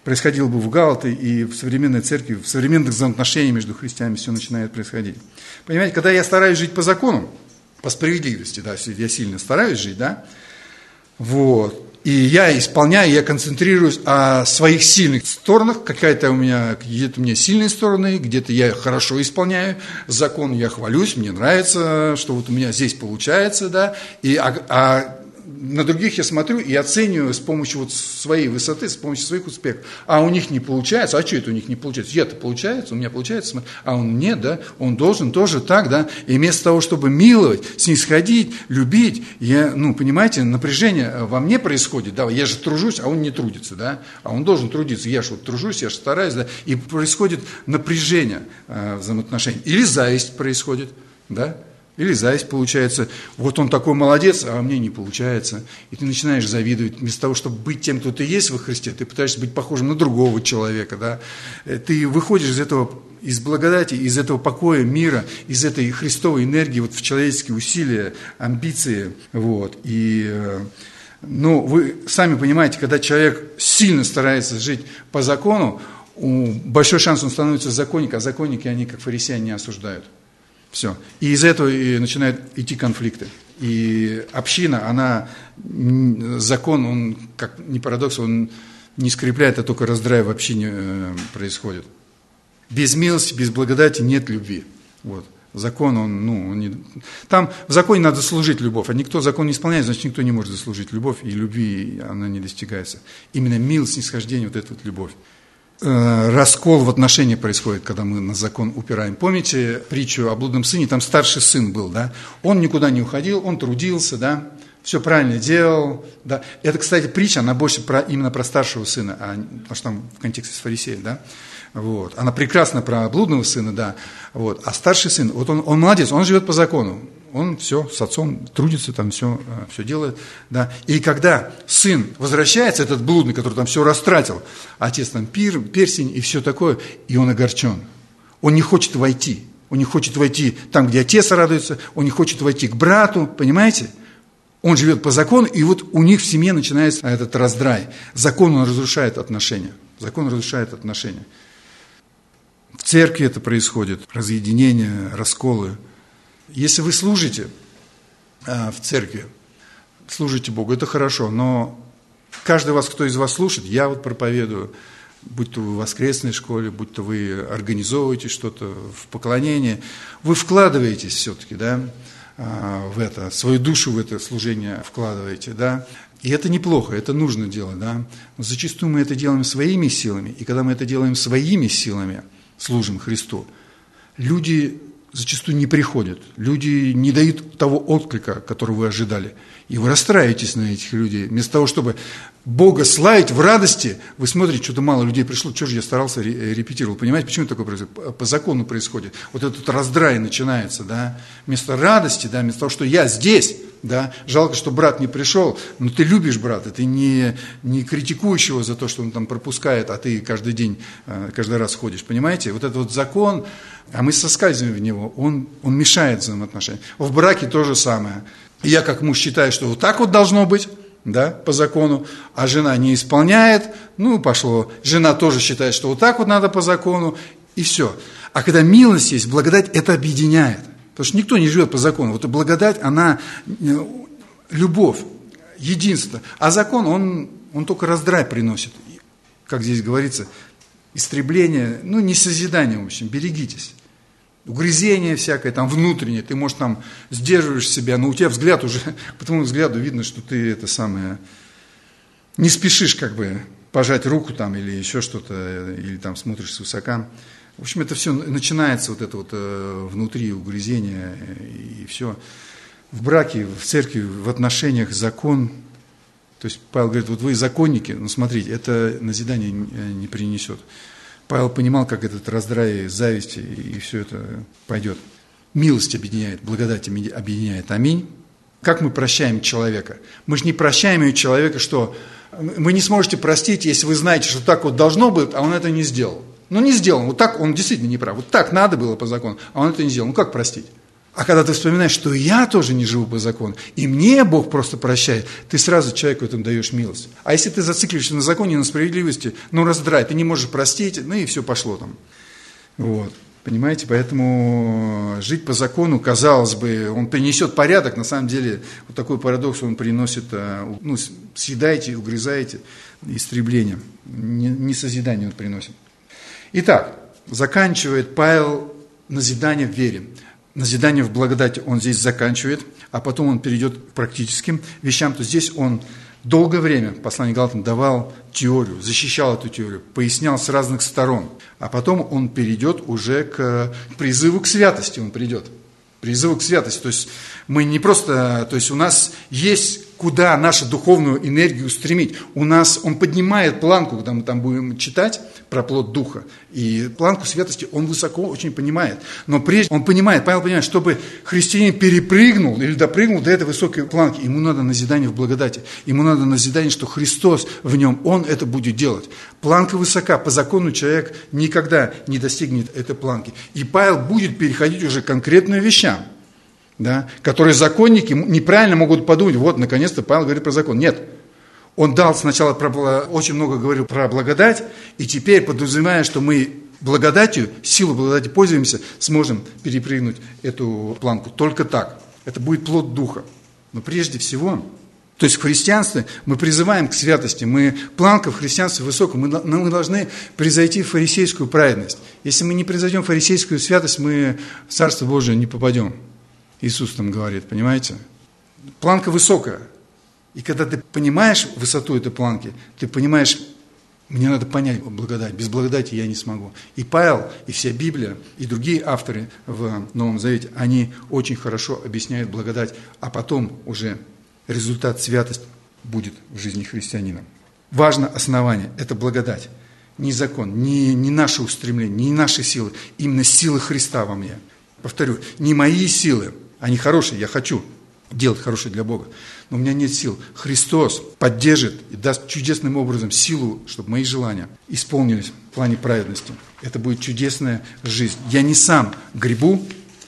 происходило бы в Галатии и в современной церкви, в современных взаимоотношениях между христианами все начинает происходить. Понимаете, когда я стараюсь жить по закону, по справедливости, да, я сильно стараюсь жить, да, вот, и я исполняю, я концентрируюсь о своих сильных сторонах, какая-то у меня, где-то у меня сильные стороны, где-то я хорошо исполняю закон, я хвалюсь, мне нравится, что вот у меня здесь получается, да, на других я смотрю и оцениваю с помощью вот своей высоты, с помощью своих успехов. А у них не получается, а что это у них не получается? Я-то получается, у меня получается, а он нет, да, он должен тоже так, да. И вместо того, чтобы миловать, снисходить, любить, понимаете, напряжение во мне происходит, да, я же тружусь, а он не трудится, да, а он должен трудиться, я же вот тружусь, я же стараюсь, да, и происходит напряжение взаимоотношений. Или зависть происходит, да. Или зависть получается, вот он такой молодец, а мне не получается. И ты начинаешь завидовать. Вместо того, чтобы быть тем, кто ты есть во Христе, ты пытаешься быть похожим на другого человека. Да? Ты выходишь из благодати, из этого покоя, мира, из этой христовой энергии вот в человеческие усилия, амбиции. Вот. Вы сами понимаете, когда человек сильно старается жить по закону, большой шанс он становится законником, а законники, они как фарисеи, не осуждают. Все. И из этого и начинают идти конфликты. И община, закон, он, как ни парадокс, он не скрепляет, а только раздрай в общине происходит. Без милости, без благодати нет любви. Вот. Закон, Там в законе надо заслужить любовь, а никто закон не исполняет, значит, никто не может заслужить любовь, и любви она не достигается. Именно милость, снисхождение, вот эта вот любовь. Раскол в отношениях происходит, когда мы на закон упираем. Помните притчу о блудном сыне? Там старший сын был, да? Он никуда не уходил, он трудился, да? Все правильно делал, да? Это, кстати, притча, она больше именно про старшего сына, потому что там в контексте с фарисеем, да? Вот. Она прекрасна про блудного сына, да? Вот. А старший сын, вот он молодец, он живет по закону. Он все с отцом трудится, там все делает. Да. И когда сын возвращается, этот блудный, который там все растратил, отец там перстень и все такое, и он огорчен. Он не хочет войти. Он не хочет войти там, где отец радуется, он не хочет войти к брату, понимаете? Он живет по закону, и вот у них в семье начинается этот раздрай. Закон, он разрушает отношения. Закон разрушает отношения. В церкви это происходит, разъединение, расколы. Если вы служите в церкви, служите Богу, это хорошо, но каждый кто из вас слушает, я вот проповедую, будь то вы в воскресной школе, будь то вы организовываете что-то в поклонении, вы вкладываетесь все-таки, да, в это, свою душу в это служение вкладываете, да, и это неплохо, это нужно делать, да, но зачастую мы это делаем своими силами, и когда мы это делаем своими силами, служим Христу, люди зачастую не приходят, люди не дают того отклика, который вы ожидали. И вы расстраиваетесь на этих людей. Вместо того, чтобы Бога славить в радости, вы смотрите, что-то мало людей пришло, что же я старался, репетировал. Понимаете, почему такое происходит? По закону происходит. Вот этот раздрай начинается, да. Вместо радости, да, вместо того, что я здесь, да, жалко, что брат не пришел, но ты любишь брата, ты не критикуешь его за то, что он там пропускает, а ты каждый день, каждый раз ходишь, понимаете? Вот этот вот закон, а мы соскальзываем в него, он мешает взаимоотношениям. В браке то же самое. Я как муж считаю, что вот так вот должно быть, да, по закону, а жена не исполняет, пошло. Жена тоже считает, что вот так вот надо по закону, и все. А когда милость есть, благодать, это объединяет. Потому что никто не живет по закону. Вот благодать, она любовь, единство. А закон, он только раздрай приносит. Как здесь говорится, истребление, не созидание, в общем, берегитесь. Угрызение всякое, там, внутреннее, ты, может, там, сдерживаешь себя, но у тебя взгляд уже, по твоему взгляду видно, что ты не спешишь, пожать руку, там, или еще что-то, или там смотришь свысока. В общем, это все начинается, вот это вот внутри угрызение, и все. В браке, в церкви, в отношениях закон, то есть Павел говорит, вот вы законники, смотрите, это назидание не принесет. Павел понимал, как этот раздрай зависти, и все это пойдет. Милость объединяет, благодать объединяет. Аминь. Как мы прощаем человека? Мы же не прощаем человека, что вы не сможете простить, если вы знаете, что так вот должно быть, а он это не сделал. Не сделал. Вот так он действительно не прав. Вот так надо было по закону, а он это не сделал. Как простить? А когда ты вспоминаешь, что я тоже не живу по закону, и мне Бог просто прощает, ты сразу человеку этому даешь милость. А если ты зацикливаешься на законе, на справедливости, раздрай, ты не можешь простить, и все пошло там. Вот. Понимаете, поэтому жить по закону, казалось бы, он принесет порядок, на самом деле вот такой парадокс он приносит, съедаете, угрызаете, истребление, не созидание он приносит. Итак, заканчивает Павел назидание в вере, назидание в благодати он здесь заканчивает, а потом он перейдет к практическим вещам, то здесь он долгое время, послание Галатам, давал теорию, защищал эту теорию, пояснял с разных сторон. А потом он перейдет уже к призыву к святости, призыву к святости. То есть мы не просто, то есть у нас есть куда нашу духовную энергию стремить. Он поднимает планку, когда мы там будем читать про плод Духа, и планку святости он высоко очень понимает. Но прежде он понимает, Павел понимает, чтобы христианин перепрыгнул или допрыгнул до этой высокой планки, ему надо назидание в благодати, ему надо назидание, что Христос в нем, он это будет делать. Планка высока, по закону человек никогда не достигнет этой планки. И Павел будет переходить уже к конкретным вещам. Да, которые законники неправильно могут подумать, вот, наконец-то Павел говорит про закон. Нет, он дал сначала, очень много говорил про благодать, и теперь, подразумевая, что мы благодатью, силу благодати пользуемся, сможем перепрыгнуть эту планку. Только так. Это будет плод Духа. Но прежде всего, то есть в христианстве мы призываем к святости, планка в христианстве высокая, мы должны превзойти фарисейскую праведность. Если мы не превзойдем фарисейскую святость, мы в Царство Божие не попадем. Иисус там говорит, понимаете? Планка высокая. И когда ты понимаешь высоту этой планки, ты понимаешь, мне надо понять благодать. Без благодати я не смогу. И Павел, и вся Библия, и другие авторы в Новом Завете, они очень хорошо объясняют благодать, а потом уже результат святости будет в жизни христианина. Важно основание – это благодать. Не закон, не наше устремление, не наши силы, именно силы Христа во мне. Повторю, не мои силы, они хорошие, я хочу делать хорошее для Бога, но у меня нет сил. Христос поддержит и даст чудесным образом силу, чтобы мои желания исполнились в плане праведности. Это будет чудесная жизнь. Я не сам гребу,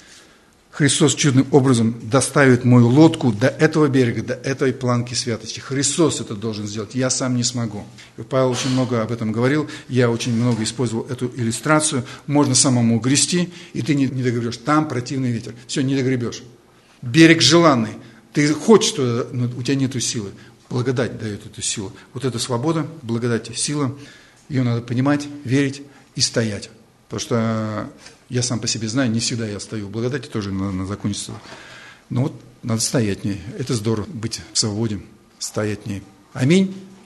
Христос чудным образом доставит мою лодку до этого берега, до этой планки святости. Христос это должен сделать, я сам не смогу. И Павел очень много об этом говорил, я очень много использовал эту иллюстрацию. Можно самому грести, и ты не догребешь. Там противный ветер, все, не догребешь. Берег желанный, ты хочешь, но у тебя нет силы. Благодать дает эту силу. Вот эта свобода, благодать, сила, ее надо понимать, верить и стоять. Потому что я сам по себе знаю, не всегда я стою в благодати, тоже на закончится. Но вот надо стоять в ней. Это здорово, быть в свободе, стоять в ней. Аминь.